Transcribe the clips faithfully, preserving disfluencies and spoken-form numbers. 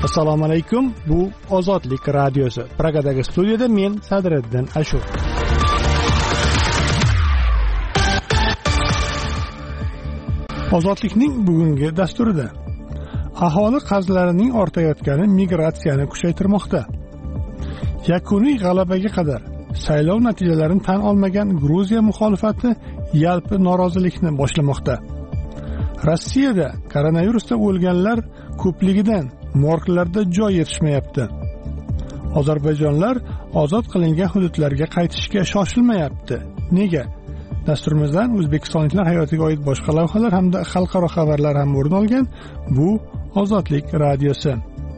Assalomu alaykum. Bu Ozodlik radiosi. Pragadagi studiyada men Sadriddin Ashur. Ozodlikning bugungi dasturida aholi qarzlarining ortayotgani migratsiyani kuchaytirmoqda. Yakuniy g'alabaga qadar saylov natijalarini tan olmagan Gruziya muxolifati yalpi norozilikni boshlamoqda. Rossiyada koronavirusda o'lganlar ko'pligidan morglarda joy yetishmayapti. Ozarbayjonlar ozod qilingan hududlarga qaytishga shoshilmayapti. Nega? Dasturimizdan o'zbekistonliklar hayotiga oid boshqa lavhalar hamda xalqaro xabarlar ham o'rin olgan. Bu Ozodlik radiosi.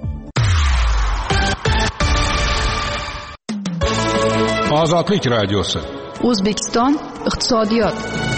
Ozodlik radiosi. O'zbekiston iqtisodiyot.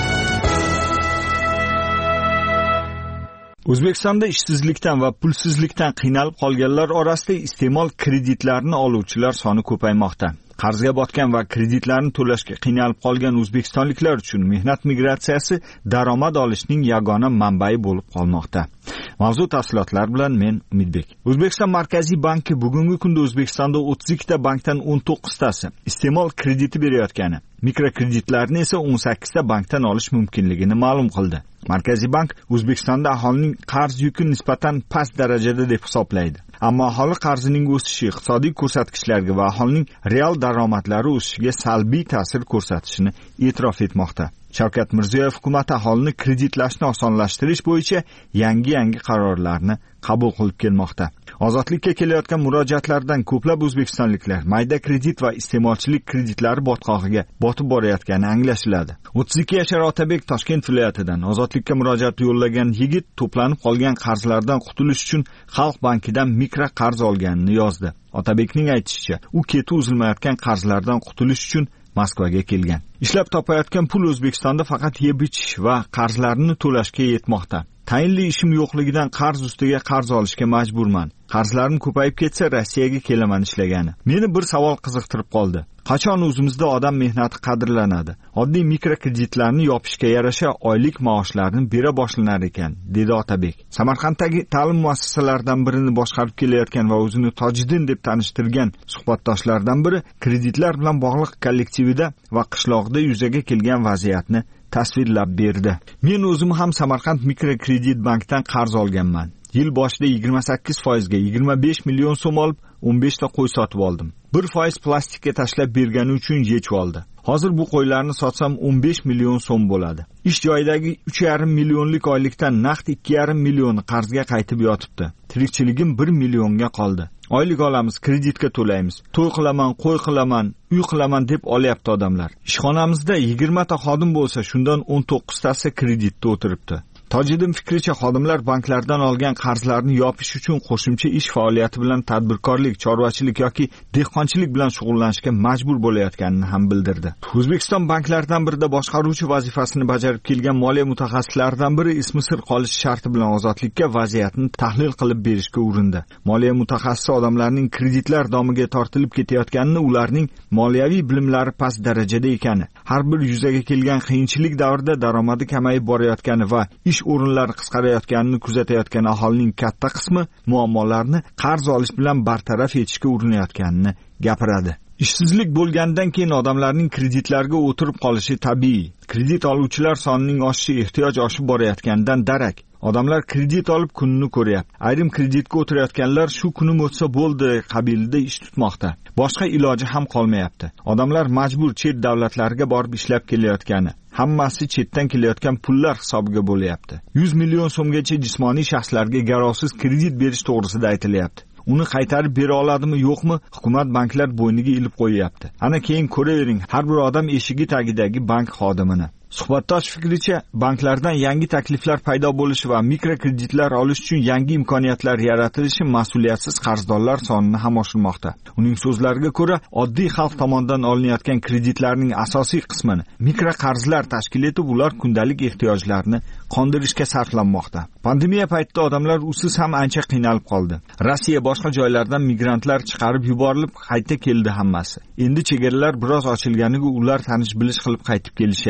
O'zbekistonda ishsizlikdan va pulsizlikdan qiynalib qolganlar orasida iste'mol kreditlarini oluvchilar soni ko'paymoqda. Qarzga botgan va kreditlarni to'lashga qiynalib qolgan o'zbekistonliklar uchun mehnat migratsiyasi daromad olishning yagona manbai bo'lib qolmoqda. Mavzu tafsilotlar bilan men Umidbek. O'zbekiston Markaziy banki bugungi kunda O'zbekistonda o'ttiz ikkita bankdan o'n to'qqiztasi iste'mol krediti berayotgani, mikrokreditlarni esa o'n sakkizta bankdan olish mumkinligini ma'lum qildi. Markaziy bank O'zbekistonda aholining qarz yuki nisbatan past darajada deb hisoblaydi. Ammo aholi qarzining o'sishi iqtisodiy ko'rsatkichlarga va aholining real daromadlari o'sishiga salbiy ta'sir ko'rsatishini e'tirof etmoqda. Shavkat Mirziyoyev hukumat aholini kreditlashni osonlashtirish bo'yicha yangi-yangi qarorlarni qabul qilib kelmoqda. Ozodlikka kelayotgan murojaatlardan ko'plab o'zbekistonliklar mayda kredit va iste'molchilik kreditlari botqog'iga botib borayotgani anglashiladi. o'ttiz ikki yashar Otabek Toshkent viloyatidan ozodlikka murojaat yo'llagan yigit to'planib qolgan qarzlardan qutulish uchun Xalq bankidan mikro qarz olganini yozdi. Otabekning aytishicha, u keti uzilmayotgan qarzlardan qutulish uchun Moskvaga kelgan. Ishlab topayotgan pul O'zbekistonda faqat yeb-ichish va qarzlarni to'lashga yetmoqda. Tayinli ishim yo'qligidan qarz ustiga qarz olishga majburman. Qarzlarim ko'payib ketsa Rossiyaga kelaman ishlagani. Meni bir savol qiziqtirib qoldi. Qachon o'zimizda odam mehnati qadrlanadi? Oddiy mikrokreditlarni yopishga yarasha oylik maoshlarni bera boshlanar ekan, dedi Otabek. Samarqanddagi ta'lim muassasalaridan birini boshqarib kelayotgan va o'zini Tojiddin deb tanishtirgan suhbatdoshlardan biri kreditlar bilan bog'liq kollektivida va qishlog'ida yuzaga kelgan vaziyatni tasvirlab berdi. Men o'zim ham Samarqand mikrokredit bankdan qarz olganman. Yil boshida yigirma sakkiz foizga yigirma besh million so'm olib, o'n besh ta qo'y sotib oldim. bir foiz plastikka tashlab bergani uchun yechib oldi. Hozir bu qo'ylarni sotsam o'n besh million so'm bo'ladi. Ish joyidagi uch yarim millionlik oylikdan naqd ikki yarim million qarzga qaytib yotibdi. Tirikchiligim bir millionga qoldi. Oylik olamiz, kreditga to'laymiz. To'y qilaman, qo'y qilaman, uy qilaman deb olyapti odamlar. Ishxonamizda yigirma ta xodim bo'lsa, shundan o'n to'qqiztasi kreditda o'tiribdi. Tojiddin fikricha, xodimlar banklardan olgan qarzlarni yopish uchun qo'shimcha ish faoliyati bilan tadbirkorlik, chorvachilik yoki dehqonchilik bilan shug'ullanishga majbur bo'layotganini ham bildirdi. O'zbekiston banklaridan birida boshqaruvchi vazifasini bajarib kelgan moliya mutaxassislaridan biri ismi sir qolishi sharti bilan ozodlikka vaziyatni tahlil qilib berishga urindi. Moliya mutaxassisi odamlarning kreditlar domiga tortilib ketayotganini, ularning moliyaviy bilimlari past darajada ekani, har bir yuzaga kelgan qiyinchilik davrida daromadi kamayib borayotgani va ish o'rinlari qisqarayotganini kuzatayotgan aholining katta qismi muammolarni qarz olish bilan bartaraf etishga urinayotganini gapiradi. Ishsizlik bo'lgandan keyin odamlarning kreditlarga o'tirib qolishi tabiiy. Kredit oluvchilar sonining oshishi ehtiyoj oshib borayotganidan darak. Odamlar kredit olib kunini ko'ryapti. Ayrim kreditga o'tirayotganlar shu kunim o'tsa bo'ldi qabilida ish tutmoqda. Boshqa iloji ham qolmayapti. Odamlar majbur chet davlatlarga borib ishlab kelayotgani, hammasi chetdan kelayotgan pullar hisobiga bo'layapti. yuz million so'mgacha jismoniy shaxslarga garovsiz kredit berish to'g'risida aytilyapti. Uni qaytarib bera oladimi, yo'qmi, hukumat banklar bo'yniga ilib qo'yyapti. Ana keyin ko'ravering har bir odam eshigi tagidagi bank xodimini. Suhbatdosh fikricha, banklardan yangi takliflar paydo bo'lishi va mikrokreditlar olish uchun yangi imkoniyatlar yaratilishi mas'uliyatsiz qarzdorlar sonini ham oshirmoqda. Uning so'zlariga ko'ra, oddiy xalq tomonidan olinayotgan kreditlarning asosiy qismini mikroqarzlar tashkil etib, ular kundalik ehtiyojlarni qondirishga sarflanmoqda. Pandemiya paytida odamlar usiz ham ancha qiynalib qoldi. Rossiya boshqa joylardan migrantlar chiqarib yuborilib, qayta keldi hammasi. Endi chegaralar biroz ochilganiga ular tanish bilish qilib qaytib kelishyapti ishga.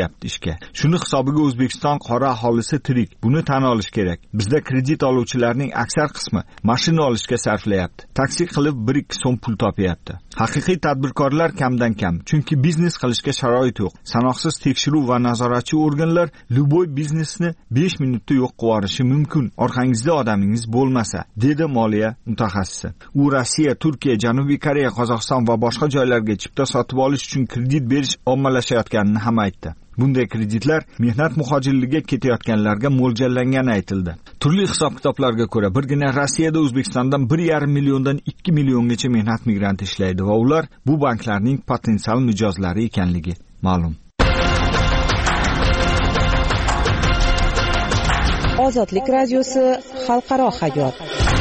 Amerika. Shuni hisobiga O'zbekiston qora aholisi tirik. Buni tan olish kerak. Bizda kredit oluvchilarning aksar qismi mashina olishga sarflayapti. Taksi qilib bir ikki so'm pul topyapti. Haqiqiy tadbirkorlar kamdan kam, chunki biznes qilishga sharoit yo'q. Sanoqsiz tekshiruv va nazoratchi organlar luboy biznesni besh minutda yo'q qilib yuborishi mumkin. Orqangizda odamingiz bo'lmasa, dedi moliya mutaxassisi. U Rossiya, Turkiya, Janubiy Koreya, Qozog'iston va boshqa joylarga chipta sotib olish uchun kredit berish ommalashayotganini ham aytdi. Bunday kreditlar mehnat muhojirligiga ketayotganlarga mo'ljallangani aytildi. Turli hisob-kitoblarga ko'ra, birgina Rossiyada O'zbekistondan bir yarim milliondan ikki milliongacha mehnat migranti ishlaydi va ular bu banklarning potensial mijozlari ekanligi ma'lum. Ozodlik radiosi xalqaro hayot.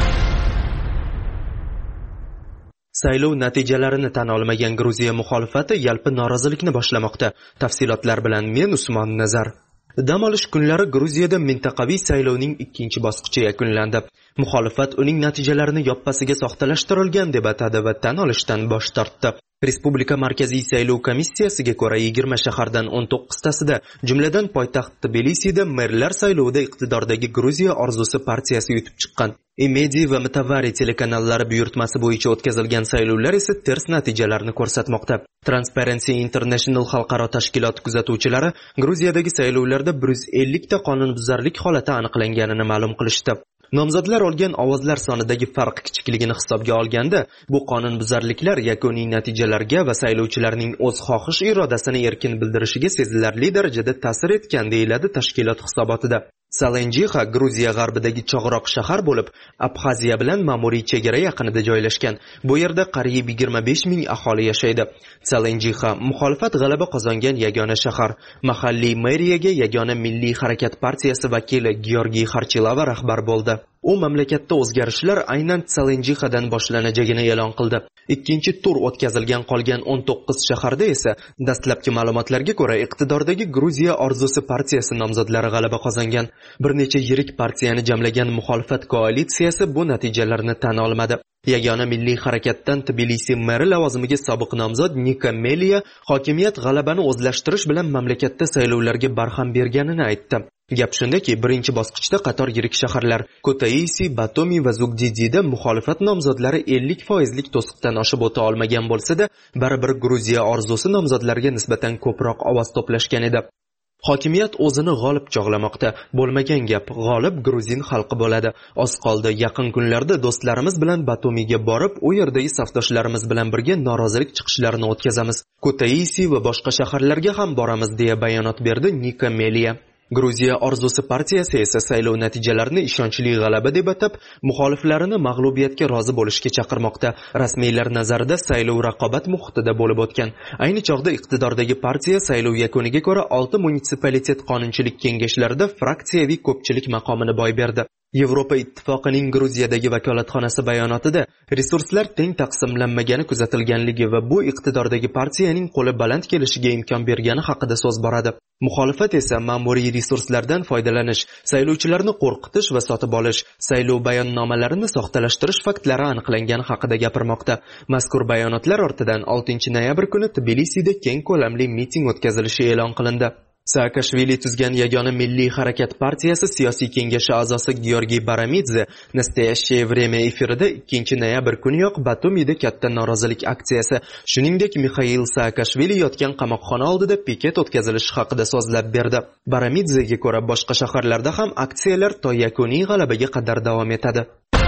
Saylov natijalarini tan olmagan Gruziya muxolifati yalpi norozilikni boshlamoqda. Tafsilotlar bilan men Usmon Nazar. Dam olish kunlari Gruziyada mintaqaviy saylovning ikkinchi bosqichi yakunlandi. Muxolifat uning natijalarini yoppasiga soxtalashtirilgan deb atadi va tan olishdan bosh tortdi. Respublika Markaziy saylov komissiyasiga ko'ra yigirma shahardan o'n to'qqiztasida, jumladan poytaxt Tbilisida merlar saylovida iqtidordagi Gruziya orzusi partiyasi yutib chiqqan. Imedi va Mutavari telekanallari buyurtmasi bo'yicha o'tkazilgan saylovlar esa ters natijalarni ko'rsatmoqda. Transparency International xalqaro tashkiloti kuzatuvchilari Gruziyadagi saylovlarda bir yuz ellikta qonunbuzarlik holati aniqlanganini ma'lum qilishdi. Nomzodlar olgan ovozlar sonidagi farq kichikligini hisobga olganda, bu qonunbuzarliklar yakuniy natijalarga va saylovchilarning o'z xohish irodasini erkin bildirishiga sezilarli darajada ta'sir etgan deyiladi tashkilot hisobotida. Salenjixa Gruziya g'arbidagi chog'roq shahar bo'lib, Abxaziya bilan ma'muriy chegara yaqinida joylashgan. Bu yerda qariyb yigirma besh ming aholi yashaydi. Salenjixa muxolifat g'alaba qozongan yagona shahar. Mahalliy meriyaga yagona Milliy harakat partiyasi vakili Georgiy Xarchilava rahbar bo'ldi. U mamlakatda o'zgarishlar aynan Salenjixadan boshlanajagini e'lon qildi. Ikkinchi tur o'tkazilgan qolgan o'n to'qqiz shaharda esa dastlabki ma'lumotlarga ko'ra iqtidordagi Gruziya orzusi partiyasi nomzodlari g'alaba qozongan. Bir necha yirik partiyani jamlagan muxolifat koalitsiyasi bu natijalarni tan olmadi. Yagona Milliy harakatdan Tbilisi meri lavozimiga sobiq nomzod Nika Meliya hokimiyat g'alabani o'zlashtirish bilan mamlakatda saylovlarga barham berganini aytdi. Gap shundaki, birinchi bosqichda qator yirik shaharlar Kutaisi, Batumi va Zugdidida muxolifat nomzodlari ellik foizlik to'siqdan oshib o'ta olmagan bo'lsa-da, baribir Gruziya orzusi nomzodlarga nisbatan ko'proq ovoz to'plashgan edi. Hokimiyat o'zini g'olib chog'lamoqda. Bo'lmagan gap, g'olib gruzin xalqi bo'ladi. Oz qoldi, yaqin kunlarda do'stlarimiz bilan Batumiga borib, u yerdagi safdoshlarimiz bilan birga norozilik chiqishlarini o'tkazamiz. Kutaisi va boshqa shaharlarga ham boramiz, deya bayonot berdi Nika Meliya. Gruziya orzusi partiyasi esa saylov natijalarini ishonchli g'alaba deb atab, muxoliflarini mag'lubiyatga rozi bo'lishga chaqirmoqda. Rasmiylar nazarida saylov raqobat muhitida bo'lib o'tgan. Ayni chog'da iqtidordagi partiya saylov yakuniga ko'ra olti munitsipalitet qonunchilik kengashlarida fraksiyaviy ko'pchilik maqomini boy berdi. Yevropa Ittifoqining Gruziyadagi vakolatxonasi bayonotida resurslar teng taqsimlanmagani kuzatilganligi va bu iqtidordagi partiyaning qo'li baland kelishiga imkon bergani haqida so'z boradi. Muxolifat esa ma'muriy resurslardan foydalanish, saylovchilarni qo'rqitish va sotib olish, saylov bayonnomalarini soxtalashtirish faktlari aniqlangani haqida gapirmoqda. Mazkur bayonotlar ortidan oltinchi noyabr kuni Tbilisida keng ko'lamli miting o'tkazilishi e'lon qilindi. Saakashvili tuzgan yagona Milliy harakat partiyasi siyosiy kengashi a'zosi Georgiy Baramidze Nastoящее время efirida ikkinchi noyabr kuniyoq Batumida katta norozilik aksiyasi, shuningdek Mixail Saakashvili yotgan qamoqxona oldida piket o'tkazilishi haqida so'zlab berdi. Baramidzega ko'ra boshqa shaharlarda ham aksiyalar to yakuniy g'alabaga qadar davom etadi.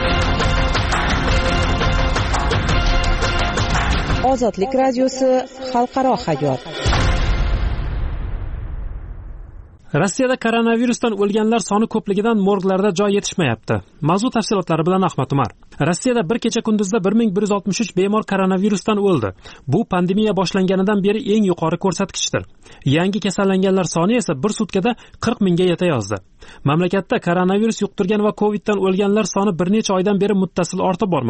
Ozodlik radiosi xalqaro hayot. Rossiyada koronavirusdan o'lganlar soni ko'pligidan morglarda joy yetishmayapti. Mavzu tafsilotlari bilan Ahmad Umar. Rossiyada bir kecha kunduzda bir ming bir yuz oltmish uch bemor koronavirusdan o'ldi. Bu pandemiya boshlanganidan beri eng yuqori ko'rsatkichdir. Yangi kasallanganlar soni esa bir sutkada qirq mingga yetayozdi. Mamlakatda koronavirus yuqtirgan va Coviddan o'lganlar soni bir necha oydan beri muttasil ortib bormoqda.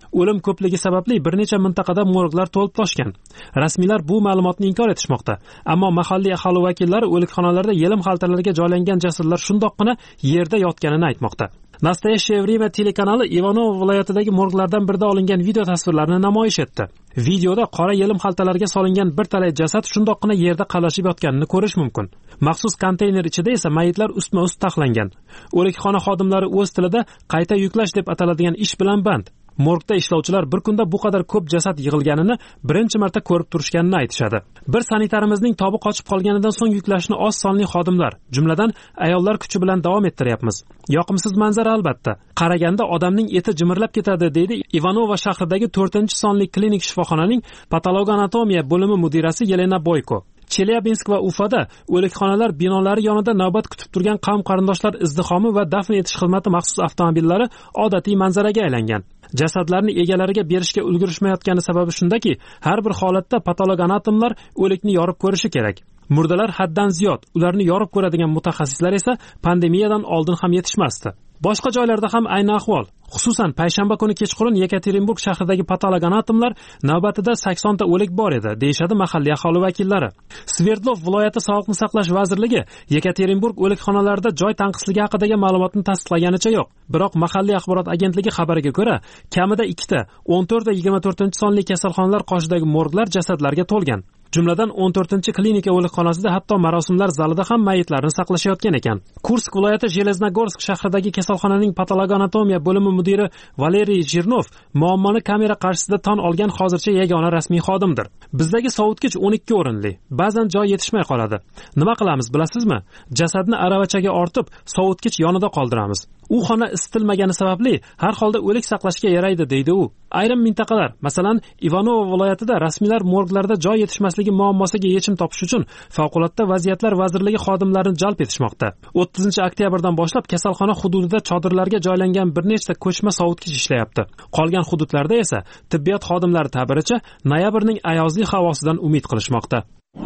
o'lim ko'pligi sababli bir necha mintaqada morglar to'lib toshgan. Rasmiylar bu ma'lumotni inkor etishmoqda, ammo mahalliy aholi vakillari o'likxonalarda yelim xaltalarga joylangan jasadlar shundoqqina yerda yotganini aytmoqda. Nastoyashye Время telekanali Ivanovo viloyatidagi morglardan birida olingan video tasvirlarni namoyish etdi. Videoda qora yelim xaltalarga solingan bir talay jasad shundoqqina yerda qalashib yotganini ko'rish mumkin. Maxsus konteyner ichida esa mayitlar ustma-ust taxlangan. O'likxona xodimlari o'z tilida qayta yuklash deb ataladigan ish bilan band. Morgda ishlovchilar bir kunda bu qadar ko'p jasad yig'ilganini birinchi marta ko'rib turishganini aytishadi. Bir sanitarimizning tobi qochib qolganidan so'ng yuklashni oz sonli xodimlar, jumladan ayollar kuchi bilan davom ettiryapmiz. Yoqimsiz manzara albatta. Qaraganda odamning eti jimirlab ketadi, deydi Ivanovo shahridagi to'rtinchi sonli klinik shifoxonaning patologanatomiya bo'limi mudirasi Yelena Boyko. Chelyabinsk va Ufada o'likxonalar binolari yonida navbat kutib turgan qavm qarindoshlar izdihomi va dafn etish xizmati maxsus avtomobillari odatiy manzaraga aylangan. Jasadlarni egalariga berishga ulgurishmayotgani sababi shundaki, har bir holatda patologoanatomlar o'likni yorib ko'rishi kerak. Murdalar haddan ziyod, ularni yorib ko'radigan mutaxassislar esa pandemiyadan oldin ham yetishmasdi. Boshqa joylarda ham ayni ahvol. Xususan, payshanba kuni kechqurun Yekaterinburg shahridagi patologoanatomlar navbatida sakson ta o'lik bor edi, deyshadi mahalliy aholi vakillari. Sverdlov viloyati Sog'liqni saqlash vazirligi Yekaterinburg o'likxonalarida joy tanqisligi haqidagi ma'lumotni tasdiqlaganicha yo'q. Biroq mahalliy axborot agentligi xabariga ko'ra, kamida ikkita, o'n to'rt va yigirma to'rtinchi sonli kasalxonalar qoshidagi morglar jasadlarga to'lgan. Jumladan o'n to'rtinchi klinika o'likxonasida hatto marosimlar zalida ham mayitlarni saqlashayotgan ekan. Kursk viloyati Jeleznogorsk shahridagi kasalxonaning patologanatomiya bo'limi mudiri Valeriy Jirnov muammoni kamera qarshisida tan olgan hozircha yagona rasmiy xodimdir. Bizdagi sovutgich o'n ikki o'rinli, ba'zan joy yetishmay qoladi. Nima qilamiz bilasizmi? Jasadni aravachaga ortib, sovutgich yonida qoldiramiz. U xona isitilmagani sababli har holda o'lik saqlashga yaraydi, deydi u. Ayrim mintaqalar, masalan, Ivanovo viloyatida rasmiylar morglarda joy yetishmasligi muammosiga yechim topish uchun favqulodda vaziyatlar vazirligi xodimlarini jalb etishmoqda. o'ttizinchi oktyabrdan boshlab kasalxona hududida chodirlarga joylangan bir nechta ko'chma sovutgich ishlayapti. Qolgan hududlarda esa tibbiyot xodimlari ta'biricha noyabrning ayozli havosidan umid qilishmoqda.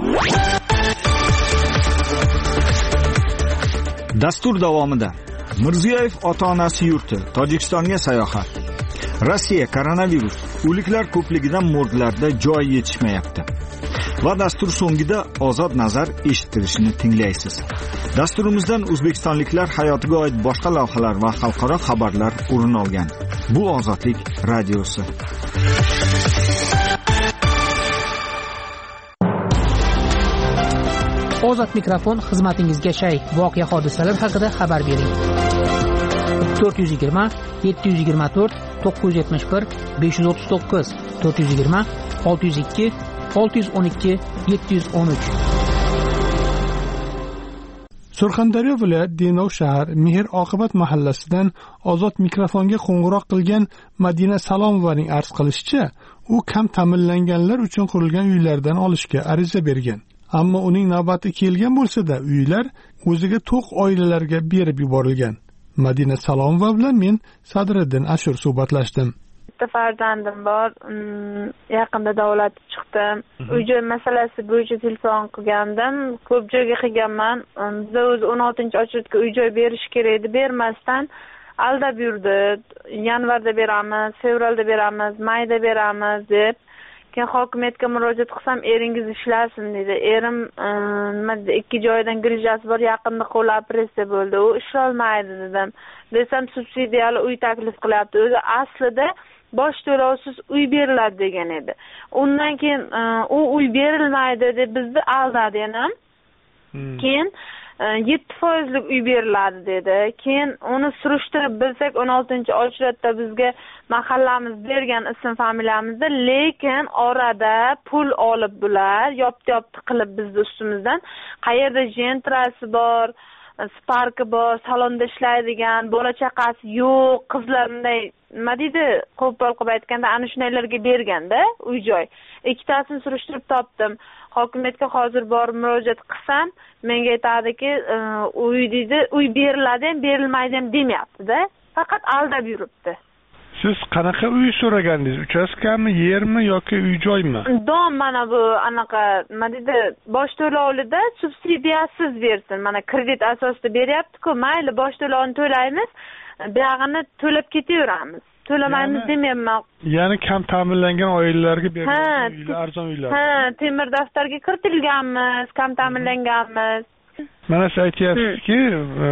Dastur davomida Mirziyoyev ota-onasi yurti Tojikistonga sayohat. Rossiya koronavirus, o'liklar ko'pligidan morglarda joy yetishmayapti. Va dastur so'ngida ozod nazar eshittirishni tinglaysiz. Dasturimizdan o'zbekistonliklar hayotiga oid boshqa lavhalar va xalqaro xabarlar o'rin olgan. Bu Ozodlik radiosi. Ozod mikrofon xizmatingizga shay. Voqea hodisalar haqida xabar bering. to'rt yuz yigirma yetti yuz yigirma to'rt to'qqiz yuz yetmish bir besh yuz o'ttiz to'qqiz to'rt yuz yigirma olti yuz ikki olti yuz o'n ikki yetti yuz o'n uch. Surxondaryo viloyat Denov shahar Mehr oqibat mahallasidan ozod mikrofonga qo'ng'iroq qilgan Madina Salomovaning arz qilishicha, u kam ta'minlanganlar uchun qurilgan uylardan olishga ariza bergan. Ammo uning navbati kelgan bo'lsa-da, uylar o'ziga to'q oilalarga berib yuborilgan. Madina Salomova bilan men Sadriddin Ashur suhbatlashdim. Bitta farzandim bor, yaqinda davlat chiqdim. Uy-joy masalasi bo'yicha telefon qilgandim. Ko'p joyga qilganman. Bizda o'zi o'n oltinchi ochilishga uy-joy berish kerak edi, bermasdan aldab yurdi. Yanvarda beramiz, fevralda beramiz, mayda beramiz deb. Keyin hokimiyatga murojaat qilsam, eringiz ishlasin dedi. Erim nima dedi, ikki joydan grijasi bor, yaqinda qo'li operatsiya bo'ldi. U ishlolmaydi dedim. Desam, subsidiyali uy taklif qilyapti. O'zi aslida bosh to'lovsiz uy beriladi degan edi. Undan keyin u uy berilmaydi deb bizni aldadi yana. Keyin yetti foizlik uy beriladi dedi. Keyin uni surishtirib bilsak, o'n oltinchi ochratda bizga mahallamiz bergan ism familiyamizda, lekin orada pul olib bular, yopti-yopti qilib bizni ustimizdan, qayerda jentrasi bor, sparki bor, salonda ishlaydigan, bola chaqasi yo'q, qizlar bunday nima deydi, qo'pol qilib aytganda ana shunaylarga berganda uy-joy. Ikkitasini surishtirib topdim. Hokimiyatga hozir borib murojaat qilsam, menga aytadiki, uy deydi, uy beriladi ham, berilmaydi ham demayapti-da, faqat aldab yuribdi. Siz qanaqa uy so'ragandingiz? Uchastkami, yermi yoki uy-joymi? Dom mana bu anaqa, nima deydi, bosh to'lovida subsidiyasiz bersin. Mana kredit asosida beryapti-ku, mayli bosh to'lovini to'laymiz, buyog'ini to'lab ketaveramiz. to'lamaymiz demayapman. Ya'ni kam ta'minlangan oilalarga berilgan Ha, uylar, arzon uylar. Ha, temir daftarga kiritilganmiz, kam ta'minlanganmiz. Mana siz aytyapsizki, e,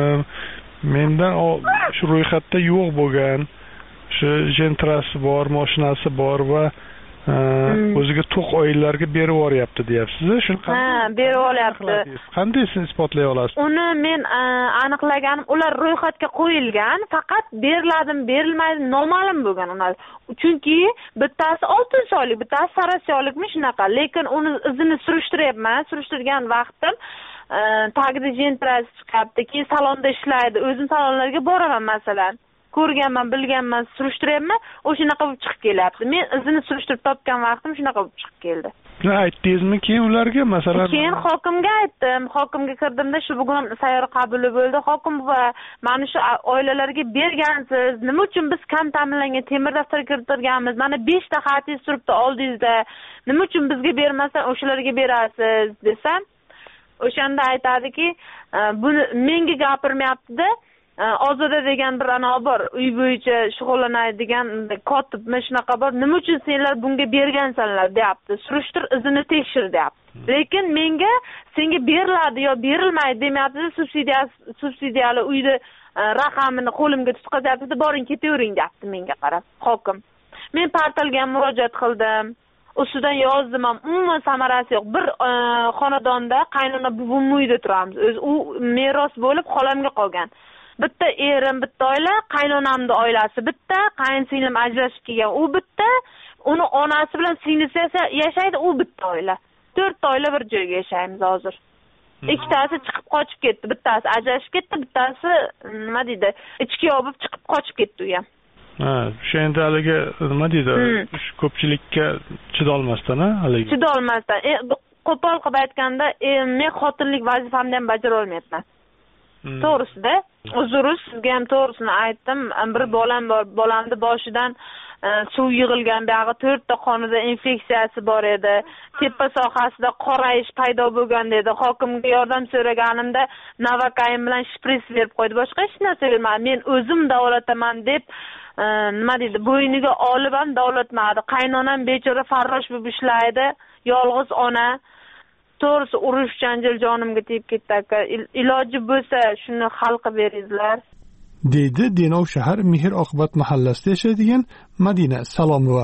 mendan o- shu ro'yxatda yo'q bo'lgan, shu jentrasi bor, mashinasi bor va e, o'ziga to'q oilalarga berib yuboryapti deyapsiz. Shuni Ha, berib olyapti. qanday siz isbotlay olasiz? Uni men e, aniqlaganim, ular ro'yxatga qo'yilgan, faqat beriladimi, berilmaydi noma'lum bo'lgan ular. Chunki bittasi oltin soylik, bittasi sarasyolikmi shunaqa, lekin uni izini surishtiryapman. Surishtirgan vaqtim e, tagida jentrasi chiqyapti, keyin salonda ishlaydi. O'zim salonlarga boraman masalan. Ko'rganman, bilganman, surishtiryapman, o'shanaqa bo'lib chiqib kelyapti. Men izini surishtirib topgan vaqtim shunaqa bo'lib chiqib keldi. Shuni aytdingizmi keyin ularga, masalan? Keyin hokimga aytdim. Hokimga kirdimda, shu bugun sayyor qabuli bo'ldi. Hokim buva, mana shu oilalarga bergansiz. Nima uchun biz kam ta'minlangan temir daftar kiritilganmiz? Mana besh ta xatingiz turibdi oldingizda. Nima uchun bizga bermasdan o'shalarga berasiz desam, o'shanda aytadiki, buni menga gapirmayapti-da. Ozoda degan bir ana bor, uy bo'yicha shug'ullanadigan kotibmi shunaqa bor. Nima uchun senlar bunga bergansanlar deyapti. Surishtir, izini tekshir deyapti. Lekin menga senga beriladi yo berilmaydi demayapti. Subsidiya subsidiyali uyni raqamini qo'limga tutqazyapti. Boring ketavering deyapti menga qarab hokim. Men portalga ham murojaat qildim. Ustidan yozdim ham, umuman samarasi yo'q. Bir xonadonda qaynona buvim uyda turamiz. O'zi u meros bo'lib xolamga qolgan. Bitta erim, bitta oila, qaynonamning oilasi bitta, qayinsinglim ajrashib kelgan, u bitta, uni onasi bilan singlisi yashaydi, u bitta oila. To'rtta oila bir joyga yashaymiz hozir. Ikkitasi chiqib qochib ketdi, bittasi ajrashib ketdi, bittasi nima deydi, ichki yopib chiqib qochib ketdi u ham. Ha, o'sha endi haligi nima deydi, ko'pchilikka chidolmasdan, haligi. Chidolmasdan. Qo'pol qilib aytganda, men xotinlik vazifamni ham bajara olmayapman. To'g'risida, uzr, sizga ham to'g'risini aytdim. Bir bolam bor, bolamni boshidan suv yig'ilgan, buyog'i to'rtta qonida infeksiyasi bor edi. Tepa sohasida qorayish paydo bo'lgan dedi. Hokimga yordam so'raganimda Navakayin bilan shpris berib qo'ydi. Boshqa hech narsa bermadi. Men o'zim davolataman deb nima deydi, bo'yniga olib ham davolatmadi. Qaynonam bechora farrosh bo'lib ishlaydi, yolg'iz ona. To'g'risi urush janjal jonimga tegib ketdi aka. Iloji bo'lsa shuni hal qilib beringizlar. Deydi Denov shahar Mehr oqibat mahallasida yashaydigan Madina Salomova.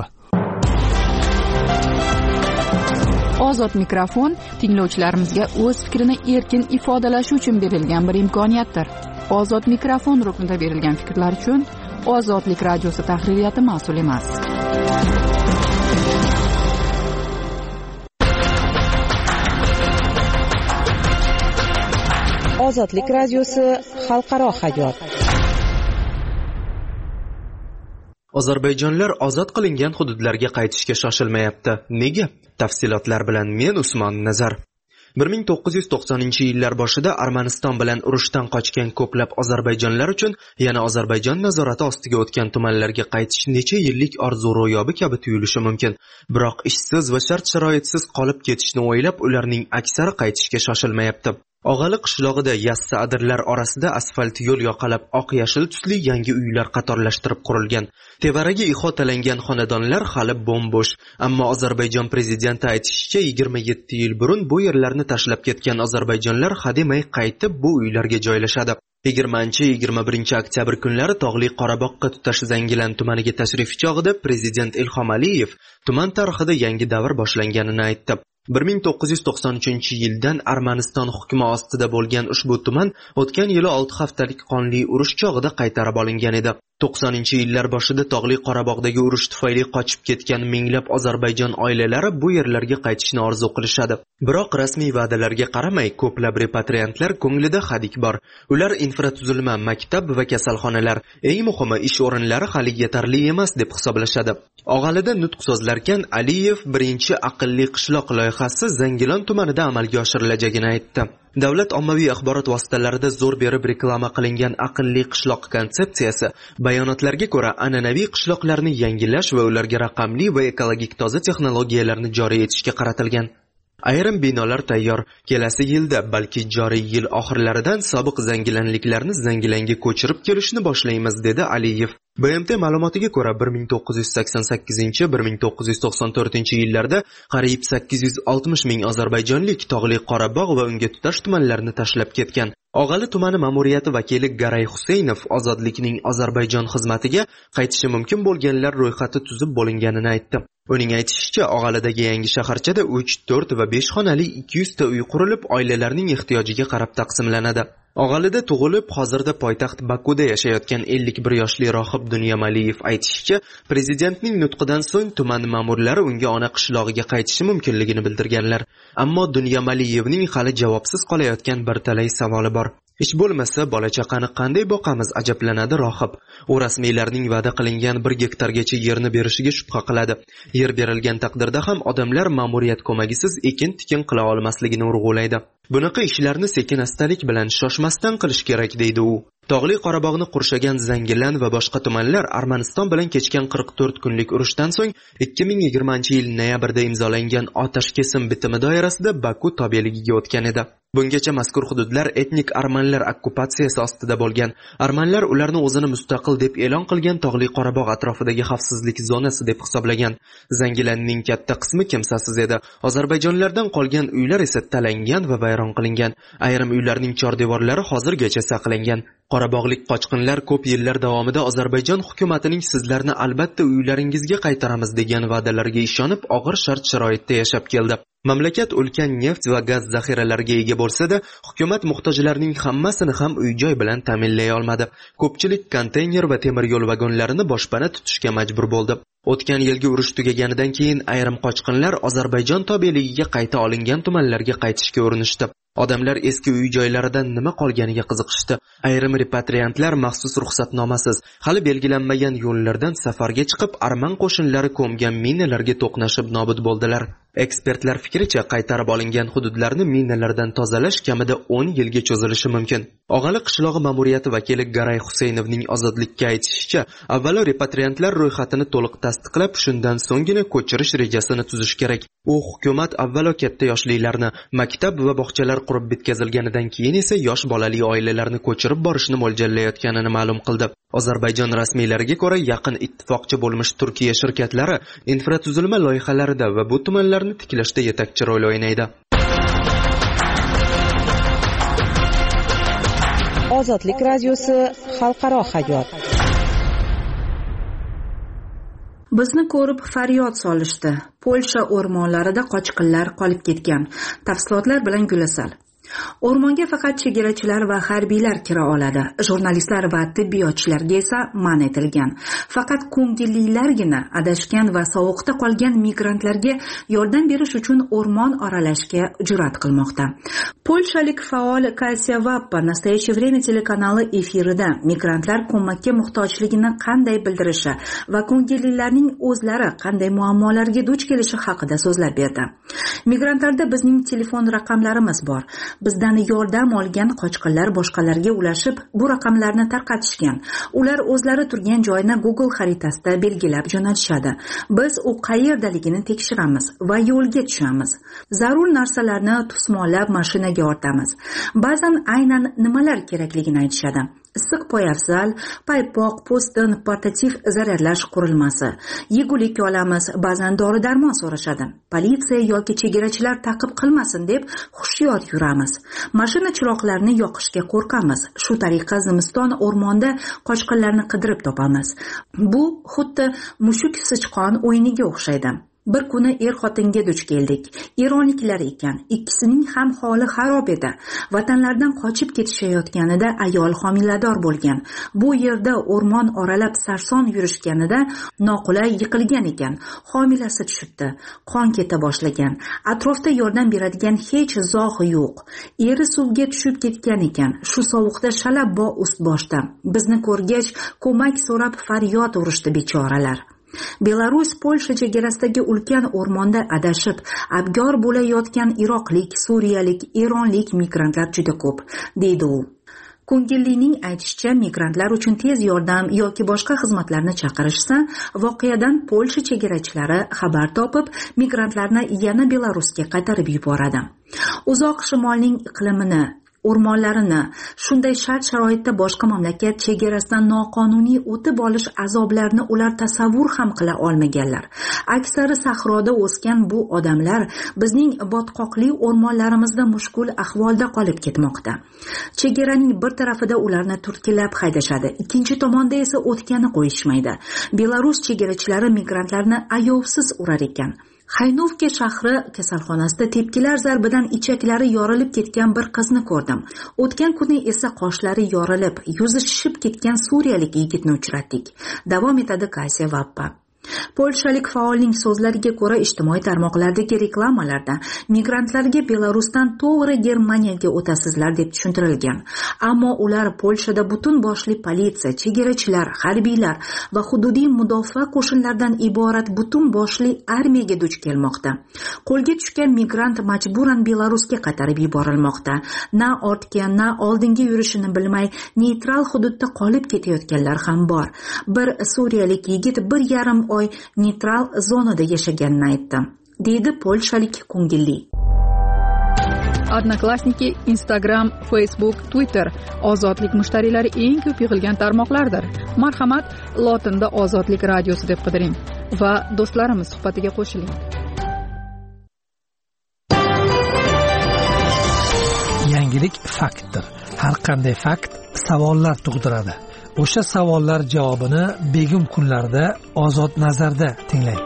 Ozod mikrofon tinglovchilarimizga o'z fikrini erkin ifodalashi uchun berilgan bir imkoniyatdir. Ozod mikrofon ruknida berilgan fikrlar uchun Ozodlik radiosi tahririyati mas'ul emas. Ozodlik radiosi xalqaro hayot. Ozarbayjonlar ozod qilingan hududlarga qaytishga shoshilmayapti. Nega? Tafsilotlar bilan men Usmon Nazar. bir ming to'qqiz yuz to'qsoninchi yillar boshida Armaniston bilan urushdan qochgan ko'plab ozarbayjonlar uchun yana Ozarbayjon nazorati ostiga o'tgan tumanlarga qaytish necha yillik orzu ro'yobi kabi tuyulishi mumkin. Biroq ishsiz va shart-sharoitsiz qolib ketishni o'ylab ularning aksari qaytishga shoshilmayapti. Og'ali qishlog'ida yassi adirlar orasida asfalt yo'l yoqalab oq yashil tusli yangi uylar qatorlashtirib qurilgan. Tevaragi ihotalangan xonadonlar hali bo'm-bo'sh. Ammo Ozarbayjon prezidenti aytishicha yigirma yetti yil burun bu yerlarni tashlab ketgan ozarbayjonlar hademay qaytib bu uylarga joylashadi. yigirmanchi yigirma birinchi oktyabr kunlari Tog'li Qorabog'ga tutash Zangilan tumaniga tashrif chog'ida prezident Ilhom Aliyev tuman tarixida yangi davr boshlanganini aytdi. bir ming to'qqiz yuz to'qson uchinchi yildan Armaniston hukmi ostida bo'lgan ushbu tuman o'tgan yili olti haftalik qonli urush chog'ida qaytarib olingan edi. to'qsoninchi yillar boshida Tog'li Qorabog'dagi urush tufayli qochib ketgan minglab Ozarbayjon oilalari bu yerlarga qaytishni orzu qilishadi. Biroq rasmiy va'dalarga qaramay, ko'plab repatriantlar ko'nglida hadik bor. Ular infratuzilma, maktab va kasalxonalar, eng muhimi ish o'rinlari hali yetarli emas deb hisoblashadi. Og'alida nutq so'zlarkan Aliyev birinchi aqlli qishloq loyihasi Zangilon tumanida amalga oshirilajagini aytdi. Davlat ommaviy axborot vositalarida zo'r berib reklama qilingan aqlli qishloq konsepsiyasi bayonotlarga ko'ra an'anaviy qishloqlarni yangilash va ularga raqamli va ekologik toza texnologiyalarni joriy etishga qaratilgan. Ayrim binolar tayyor. Kelasi yilda, balki joriy yil oxirlaridan sobiq zangilanliklarni Zangilanga ko'chirib kelishni boshlaymiz dedi Aliyev. B M T ma'lumotiga ko'ra bir ming to'qqiz yuz sakson sakkizinchi - bir ming to'qqiz yuz to'qson to'rtinchi yillarda qariyb sakkiz yuz oltmish ming ozarbayjonlik Tog'li Qorabog' va unga tutash tumanlarni tashlab ketgan. Og'ali tumani ma'muriyati vakili Garay Huseynov ozodlikning Ozarbayjon xizmatiga qaytishi mumkin bo'lganlar ro'yxati tuzib bo'linganini aytdi. Uning aytishicha, Og'alidagi yangi shaharchada uch, to'rt va besh xonali ikki yuz ta uy qurilib, oilalarning ehtiyojiga qarab taqsimlanadi. Og'alida tug'ilib, hozirda poytaxt Bakuda yashayotgan ellik bir yoshli rohib Dunyo Maliyev aytishicha, prezidentning nutqidan so'ng tuman ma'murlari unga ona qishlog'iga qaytishi mumkinligini bildirganlar. Ammo Dunyo Maliyevning hali javobsiz qolayotgan bir talay savoli bor. Ish bo'lmasa, bola-chaqani qanday boqamiz, ajablanadi rohib. U rasmiylarning va'da qilingan bir gektargacha yerni berishiga shubha qiladi. Yer berilgan taqdirda ham odamlar ma'muriyat ko'magisiz ekin-tikin qila olmasligini urg'ulaydi. Bunaqa ishlarni sekin-astalik bilan shoshmasdan qilish kerak deydi u. Tog'li Qorabog'ni qurshagan Zangilan va boshqa tumanlar Armaniston bilan kechgan qirq to'rt kunlik urushdan so'ng ikki ming yigirmanchi yil noyabrda imzolangan otash kesim bitimi doirasida Baku tobeligiga o'tgan edi. Bungacha mazkur hududlar etnik armanlar okkupatsiyasi ostida bo'lgan. Armanlar ularni o'zini mustaqil deb e'lon qilgan Tog'li Qorabog' atrofidagi xavfsizlik zonasi deb hisoblagan. Zangilanning katta qismi kimsasiz edi. Ozarbayjonlardan qolgan uylar esa talangan va vayron qilingan. Ayrim uylarning chordevorlari hozirgacha saqlangan. Qorabog'lik qochqinlar ko'p yillar davomida Ozarbayjon hukumatining sizlarni albatta uylaringizga qaytaramiz degan va'dalariga ishonib, og'ir shart-sharoitda yashab keldi. Mamlakat ulkan neft va gaz zaxiralariga ega bo'lsa-da, hukumat muhtojlarning hammasini ham uy-joy bilan ta'minlay olmadi. Ko'pchilik konteyner va temir yo'l vagonlarini boshpana tutishga majbur bo'ldi. O'tgan yilgi urush tugaganidan keyin ayrim qochqinlar Ozarbayjon tobeligiga qayta olingan tumanlarga qaytishga urinishdi. Odamlar eski uy-joylaridan nima qolganiga qiziqishdi. Ayrim repatriantlar maxsus ruxsatnomasiz, hali belgilanmagan yo'llardan safarga chiqib, arman qo'shinlari ko'mgan minalarga to'qnashib nobud bo'ldilar. Ekspertlar fikricha, qaytarib olingan hududlarni minalardan tozalash kamida o'n yilga cho'zilishi mumkin. Og'ali qishlog'i ma'muriyati vakili Garay Huseynovning ozodlikka aytishicha, avvalo repatriantlar ro'yxatini to'liq tasdiqlab, shundan so'nggina ko'chirish rejasini tuzish kerak. U hukumat avvalo katta yoshlilarni, maktab va bog'chalar qurib bitkazilganidan keyin esa yosh bolali oilalarni ko'chirib borishni mo'ljallayotganini ma'lum qildi. Ozarbayjon rasmiylariga ko'ra, yaqin ittifoqchi bo'lmish Turkiya shirkatlari infratuzilma loyihalarida va bu tumanlarni tiklashda yetakchi rol o'ynaydi. Ozodlik radiosi xalqaro hayot. Bizni ko'rib faryod solishdi. Polsha o'rmonlarida qochqinlar qolib ketgan. Tafsilotlar bilan Gulasal. O'rmonga faqat chegarachilar va harbiylar kira oladi. Jurnalistlar va tibbiyotchilarga esa man etilgan. Faqat ko'ngillilargina adashgan va sovuqda qolgan migrantlarga yordam berish uchun o'rmon oralashga jur'at qilmoqda. Polshalik faol Kasya Vappa Nastoящее время telekanali efirida migrantlar ko'makka muhtojligini qanday bildirishi va ko'ngillilarning o'zlari qanday muammolarga duch kelishi haqida so'zlab berdi. Migrantlarda bizning telefon raqamlarimiz bor. Bizdan yordam olgan qochqinlar boshqalarga ulashib, bu raqamlarni tarqatishgan. Ular o'zlari turgan joyni Google xaritasida belgilab jo'natishadi. Biz u qayerdaligini tekshiramiz va yo'lga tushamiz. Zarur narsalarni tusmollab mashinaga ortamiz. Ba'zan aynan nimalar kerakligini aytishadi. Issiq poyafzal, paypoq, po'stin, portativ zaryadlash qurilmasi. Yegulik olamiz, ba'zan dori-darmon so'rashadi. Politsiya yoki chegarachilar ta'qib qilmasin deb hushyor yuramiz. Mashina chiroqlarini yoqishga qo'rqamiz. Shu tariqa zimiston o'rmonda qochqinlarni qidirib topamiz. Bu xuddi mushuk sichqon o'yiniga o'xshaydi. Bir kuni er-xotinga duch keldik. Eronliklar ekan. Ikkisining ham holi xarob edi. Vatanlardan qochib ketishayotganida ayol homilador bo'lgan. Bu yerda o'rmon oralab sarson yurishganida noqulay yiqilgan ekan. Homilasi tushibdi. Qon keta boshlagan. Atrofda yordam beradigan hech zog' yo'q. Eri suvga tushib ketgan ekan. Shu sovuqda shalabbo ust boshda. Bizni ko'rgach, ko'mak so'rab faryod urishdi bechoralar. Belarus Polsha chegarasidagi ulkan o'rmonda adashib, abgor bo'layotgan iroqlik, suriyalik, eronlik migrantlar juda ko'p, deydi u. Ko'ngillining aytishicha, migrantlar uchun tez yordam yoki boshqa xizmatlarni chaqirishsa, voqeadan Polsha chegarachilari xabar topib, migrantlarni yana Belarusga qaytarib yuboradi. Uzoq shimolning iqlimini o'rmonlarini shunday shart-sharoitda boshqa mamlakat chegarasidan noqonuniy o'tib olish azoblarini ular tasavvur ham qila olmaganlar. Aksari sahroda o'sgan bu odamlar bizning botqoqli o'rmonlarimizda mushkul ahvolda qolib ketmoqda. Chegaraning bir tarafida ularni turtkilab haydashadi, ikkinchi tomonda esa o'tkani qo'yishmaydi. Belarus chegarachilari migrantlarni ayovsiz urar ekan. Xaynovka shahri kasalxonasida tepkilar zarbidan ichaklari yorilib ketgan bir qizni ko'rdim. O'tgan kuni esa qoshlari yorilib, yuzi shishib ketgan suriyalik yigitni uchratdik. Davom etadi Kasiya Vappa. Polshalik faolning so'zlariga ko'ra, ijtimoiy tarmoqlardagi reklamalarda migrantlarga Belarusdan to'g'ri Germaniyaga o'tasizlar deb tushuntirilgan. Ammo ular Polshada butun boshli politsiya, chegarachilar, harbiylar va hududiy mudofaa qo'shinlaridan iborat butun boshli armiyaga duch kelmoqda. Qo'lga tushgan migrant majburan Belarusga qaytarib yuborilmoqda. Na ortga, na oldinga yurishini bilmay, neytral hududda qolib ketayotganlar ham bor. Bir suriyalik yigit bir yarim oy neytral zonada yashaganini aytdi, deydi polshalik ko'ngilli. Odnoklassniki, Instagram, Facebook, Twitter ozodlik mushtariylari eng ko'p yig'ilgan tarmoqlardir. Marhamat, lotinda Ozodlik radiosi deb qidiring va do'stlarimiz suhbatiga qo'shiling. Yangilik faktdir. Har qanday fakt savollar tug'diradi. O'sha savollar javobini begum kunlarda Ozod nazarda tinglang.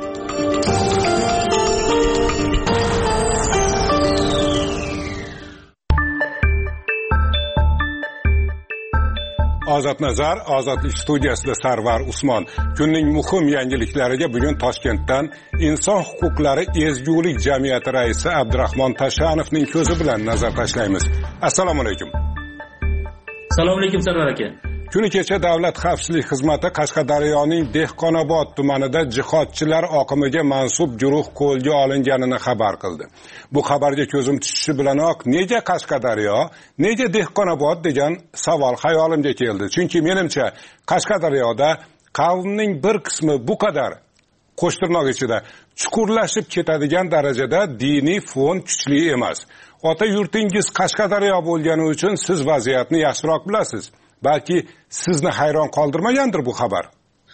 Ozod nazar, Ozodlik studiyasida Sarvar Usmon. Kunning muhim yangiliklariga bugun Toshkentdan Inson huquqlari ezgulik jamiyati raisi Abdurahmon Tashanovning ko'zi bilan nazar tashlaymiz. Assalomu alaykum. Assalomu alaykum Sarvar aka. Kuni kecha Davlat xavfsizlik xizmati Qashqadaryoning Dehqonobod tumanida jihodchilar oqimiga mansub guruh qo'lga olinganini xabar qildi. Bu xabarga ko'zim tushishi bilanoq nega Qashqadaryo, nega Dehqonobod degan savol xayolimga keldi. Chunki menimcha Qashqadaryoda qavmning bir qismi bu qadar qo'shtirnoq ichida chuqurlashib ketadigan darajada diniy fon kuchli emas. Ota yurtingiz Qashqadaryo bo'lgani uchun siz vaziyatni yaxshiroq bilasiz. Balki sizni hayron qoldirmagandir bu xabar.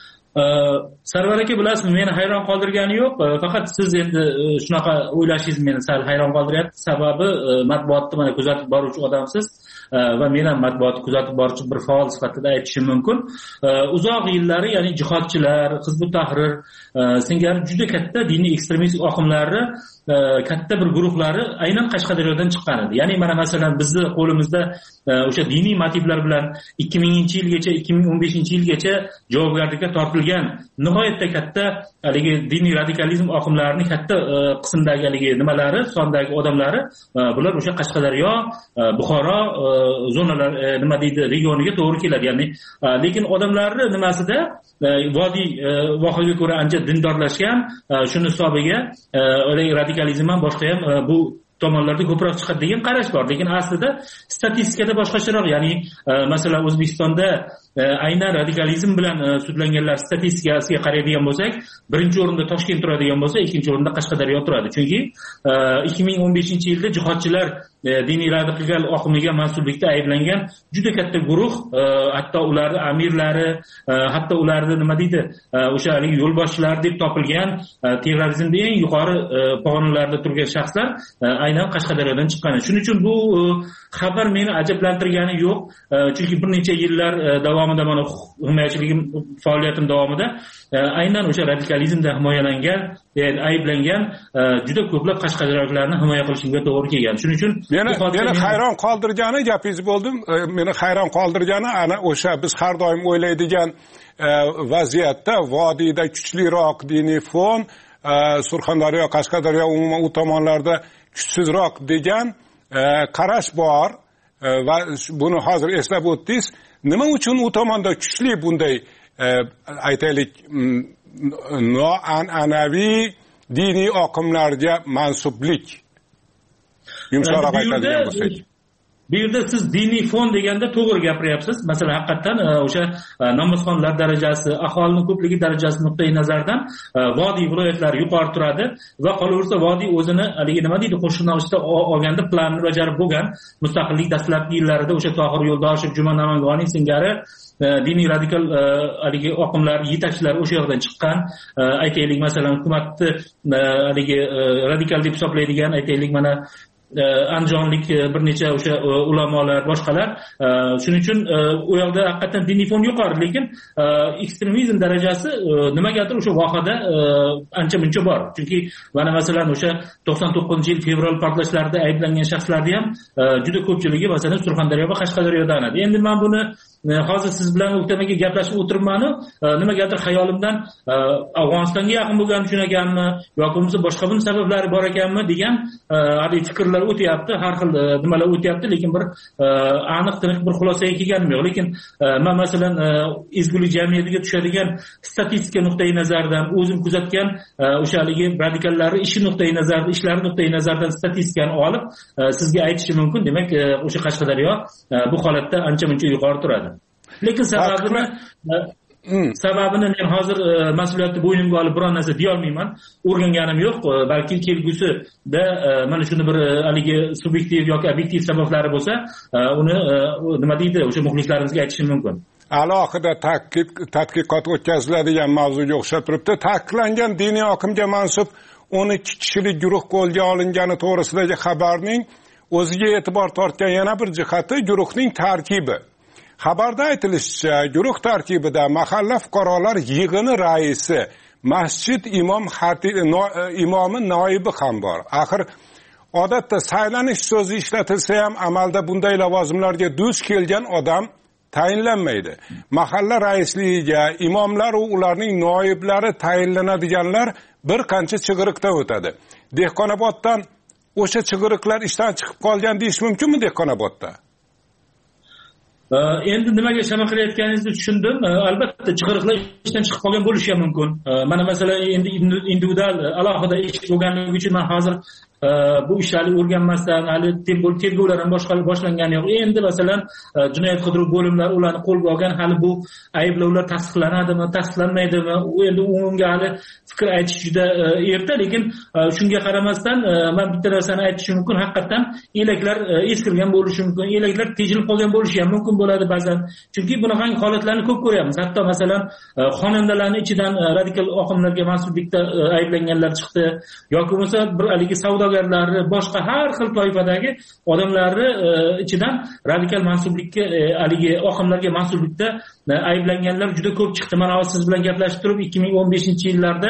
Sarvar aka, bilasiz, meni hayron qoldirgani yo'q. Faqat siz endi shunaqa o'ylashingiz meni sal hayron qoldiryapti. Sababi matbuotni mana kuzatib boruvchi odamsiz va men ham matbuotni kuzatib boruvchi bir faol sifatida aytishim mumkin. Uzoq yillari, ya'ni jihodchilar, Hizbut Tahrir singari juda katta diniy ekstremistik oqimlari katta bir guruhlari aynan Qashqadaryodan chiqqan edi. Ya'ni mana masalan bizni qo'limizda o'sha diniy motivlar bilan ikki minginchi yilgacha, ikki ming o'n beshinchi yilgacha javobgarlikka tortilgan nihoyatda katta haligi diniy radikalizm oqimlarining katta qismdagi haligi nimalari, sondagi odamlari bular o'sha Qashqadaryo, Buxoro zonalar nima deydi, regioniga to'g'ri keladi. Ya'ni lekin odamlarni nimasida vodiy vohaga ko'ra ancha dindorlashgan, shuni hisobiga radikalizm ham boshqa ham bu tomonlarda ko'proq chiqadi degan qarash bor. Lekin aslida statistikada boshqacharoq. Ya'ni masalan O'zbekistonda aynan radikalizm bilan sudlanganlar statistikasiga qaraydigan bo'lsak, birinchi o'rinda Toshkent turadigan bo'lsa, ikkinchi o'rinda Qashqadaryo turadi. Chunki ikki ming o'n beshinchi yilda jihodchilar diniy radikal oqimiga mansublikda ayblangan juda katta guruh, hatto ularning amirlari, hatto ularning nima deydi, o'sha haligi yo'lboshchilar deb topilgan terrorizmda eng yuqori pog'onalarda turgan shaxslar aynan Qashqadaryodan chiqqan. Shuning uchun bu xabar meni ajablantirgani yo'q. Chunki bir necha yillar davomida mana himoyachiligim faoliyatim davomida aynan o'sha radikalizmda himoyalangan, ayblangan juda ko'plab Qashqadaryoliklarni himoya qilishimga to'g'ri kelgan. Shuning uchun meni meni hayron qoldirgani, gapingiz bo'ldim, meni hayron qoldirgani ana o'sha biz har doim o'ylaydigan vaziyatda vodiyda kuchliroq diniy fon, Surxondaryo, Qashqadaryo umuman u tomonlarda kuchsizroq degan qarash bor va buni hozir eslab o'tdingiz. Nima uchun u tomonda kuchli bunday aytaylik noan'anaviy diniy oqimlarga mansublik? Yumshoqroq aytadigan bo'lsak. bu yerda siz diniy fon deganda to'g'ri gapiryapsiz. Masalan, haqiqatdan o'sha namozxonlar darajasi, aholining ko'pligi darajasi nuqtai nazardan vodiy viloyatlari yuqori turadi va qolaversa vodiy o'zini haligi nima deydi, qo'shiqni olganda planni bajarib bo'lgan. Mustaqillik dastlabki yillarida o'sha Tohir Yo'ldoshev, Juma Namanganiy singari diniy radikal haligi oqimlar, yetakchilar o'sha yoqdan chiqqan. Aytaylik, masalan, hukumatni haligi radikal deb hisoblaydigan, aytaylik, mana andijonlik bir necha o'sha ulamolar, boshqalar. Shuning uchun u yoqda haqiqatan diniy fon yuqori, lekin ekstremizm darajasi nimagadir o'sha vohada ancha muncha bor. Chunki mana masalan o'sha to'qson to'qqizinchi yil fevral portlashlarida ayblangan shaxslarni ham juda ko'pchiligi masalan Surxondaryo va Qashqadaryodan edi. Endi men buni hozir siz bilan o'tamaga gaplashib o'tiribman, nimagadir xayolimdan Afg'onistonga yaqin bo'lgan uchun ekanmi yoki bo'lmasa boshqa bir sabablari bor ekanmi degan hali fikrlar o'tyapti, har xil nimalar o'tyapti, lekin bir aniq tiniq bir xulosaga kelganim yo'q. Lekin men masalan ezgulik jamiyatiga tushadigan statistika nuqtai nazaridan, o'zim kuzatgan o'sha haligi radikallarning ishi nuqtai nazaridan, ishlari nuqtai nazaridan statistikani olib sizga aytishim mumkin. Demak, o'sha Qashqadaryo bu holatda ancha muncha yuqori turadi. Lekin sababini sababini men hozir mas'uliyatni bo'ynimga olib biron narsa deya olmayman. O'rganganim yo'q. Balki kelgusida mana shuni bir haligi subyektiv yoki obyektiv sabablari bo'lsa, uni nima deydi, o'sha muxlislarimizga aytishim mumkin. Alohida tadqiqot o'tkaziladigan mavzuga o'xshab turibdi. Ta'kidlangan diniy oqimga mansub o'n ikki kishilik guruh qo'lga olingani to'g'risidagi xabarning o'ziga e'tibor tortgan yana bir jihati guruhning tarkibi. Xabarda aytilishicha, guruh tarkibida mahalla fuqarolar yig'ini raisi, masjid imom xatibi, imomi noibi ham bor. Axir odatda saylanish so'zi ishlatilsa ham amalda bunday lavozimlarga duch kelgan odam tayinlanmaydi. Mahalla raisligiga imomlar va ularning noiblari tayinlanadiganlar bir qancha chig'iriqdan o'tadi. Dehqonoboddan o'sha chig'iriqlar ishdan chiqib qolgan deyish mumkinmi Dehqonobodda? Endi nimaga shama qilayotganingizni tushundim. Albatta chig'iriqlar ishdan chiqib qolgan bo'lishi ham mumkin. Mana masalan endi individual alohida ish bo'lganligi uchun men hozir bu ishlarni o'rganmasdan hali tergovlar ham boshqa boshlangani yo'q. Endi masalan jinoyat qidiruv bo'limlari ularni qo'lga olgan, hali bu ayblovlar tasdiqlanadimi, tasdiqlanmaydimi, endi unga hali fikr aytish juda erta. Lekin shunga qaramasdan men bitta narsani aytishim mumkin, haqiqatan elaklar eskirgan bo'lishi mumkin, elaklar tejilib qolgan bo'lishi ham mumkin bo'ladi ba'zan. Chunki bunaqa holatlarni ko'p ko'ryapmiz. Hatto masalan xonandalarning ichidan radikal oqimlarga mansublikda ayblanganlar chiqdi yoki bo'lmasa bir haligi savdogarlarni, boshqa har xil toifadagi odamlarni ichidan radikal mansublikka, haligi oqimlarga mansublikda ayblanganlar juda ko'p chiqdi. Mana hozir siz bilan gaplashib turib ikki ming o'n beshinchi yillarda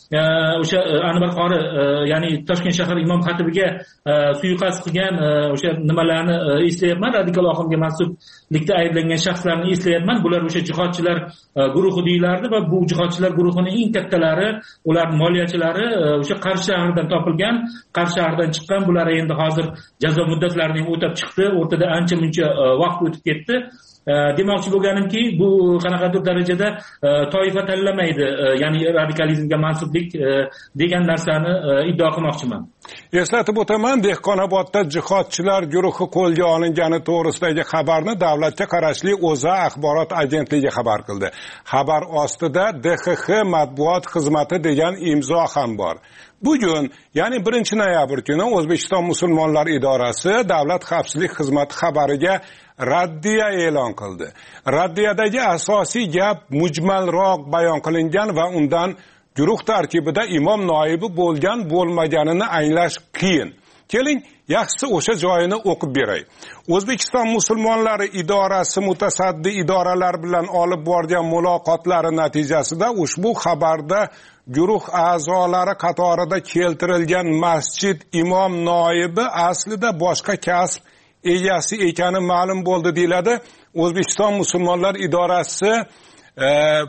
o'sha Anvar qori, ya'ni Toshkent shahar imom xatibiga suiqasd qilgan o'sha nimalarni eslayapman, radikal oqimga mansublikda ayblangan shaxslarni eslayapman. Bular o'sha jihodchilar guruhi deyilardi va bu jihodchilar guruhining eng kattalari, ular moliyachilari o'sha Qarshi shahridan topilgan, Qarshi shahridan chiqqan. Bular endi hozir jazo muddatlarini ham o'tab chiqdi. O'rtada ancha muncha vaqt o'tib ketdi. Demoqchi bo'lganimki, bu qanaqadir darajada toifa tanlamaydi, ya'ni radikalizmga mansublik degan narsani iddao qilmoqchiman. Eslatib o'taman, Dehqonobodda jihodchilar guruhi qo'lga olingani to'g'risidagi xabarni davlatga qarashli O'zA axborot agentligi xabar qildi. Xabar ostida D X X matbuot xizmati degan imzo ham bor. Bugun, ya'ni birinchi noyabr kuni O'zbekiston musulmonlar idorasi Davlat xavfsizlik xizmati xabariga raddiya e'lon qildi. Raddiyadagi asosiy gap mujmalroq bayon qilingan va undan guruh tarkibida imom noibi bo'lgan bo'lmaganini anglash qiyin. Keling, yaxshisi o'sha joyini o'qib beray. O'zbekiston musulmonlari idorasi mutasaddi idoralar bilan olib borgan muloqotlari natijasida ushbu xabarda guruh a'zolari qatorida keltirilgan masjid imom noibi aslida boshqa kasb egasi ekani ma'lum bo'ldi deyiladi O'zbekiston musulmonlar idorasi e,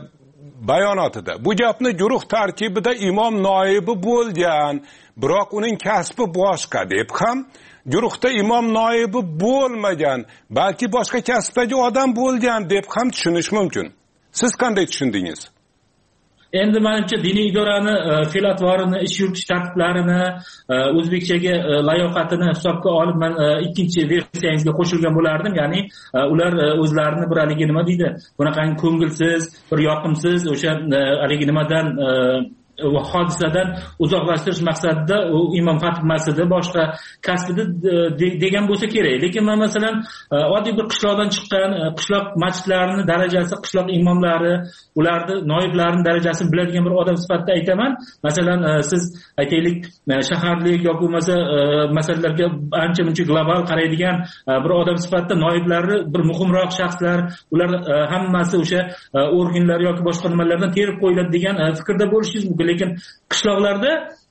bayonotida. Bu gapni guruh tarkibida imom noibi bo'lgan, biroq uning kasbi boshqa deb ham, guruhda imom noibi bo'lmagan, balki boshqa kasbdagi odam bo'lgan deb ham tushunish mumkin. Siz qanday tushundingiz? endi menimcha diniy idorani fe'l atvorini, ish yuritish tartiblarini, o'zbekchaga layoqatini hisobga olib men ikkinchi versiyangizga qo'shilgan bo'lardim. Ya'ni ular o'zlarini bir haligi nima deydi, bunaqangi ko'ngilsiz, bir yoqimsiz o'sha haligi nimadan hodisadan uzoqlashtirish maqsadida u imom xatib masjidi boshqa kasbida degan bo'lsa kerak. Lekin men masalan oddiy bir qishloqdan chiqqan, qishloq masjidlarini darajasi, qishloq imomlari, ularni noiblarining darajasini biladigan bir odam sifatida aytaman. Masalan, siz aytaylik shaharlik yoki bo'lmasa masalalarga ancha-muncha global qaraydigan bir odam sifatida noiblari bir muhimroq shaxslar, ular hammasi o'sha organlar yoki boshqa nimalardan terib qo'yiladi degan fikrda bo'lishingiz mumkin. Lekin qishloqlarda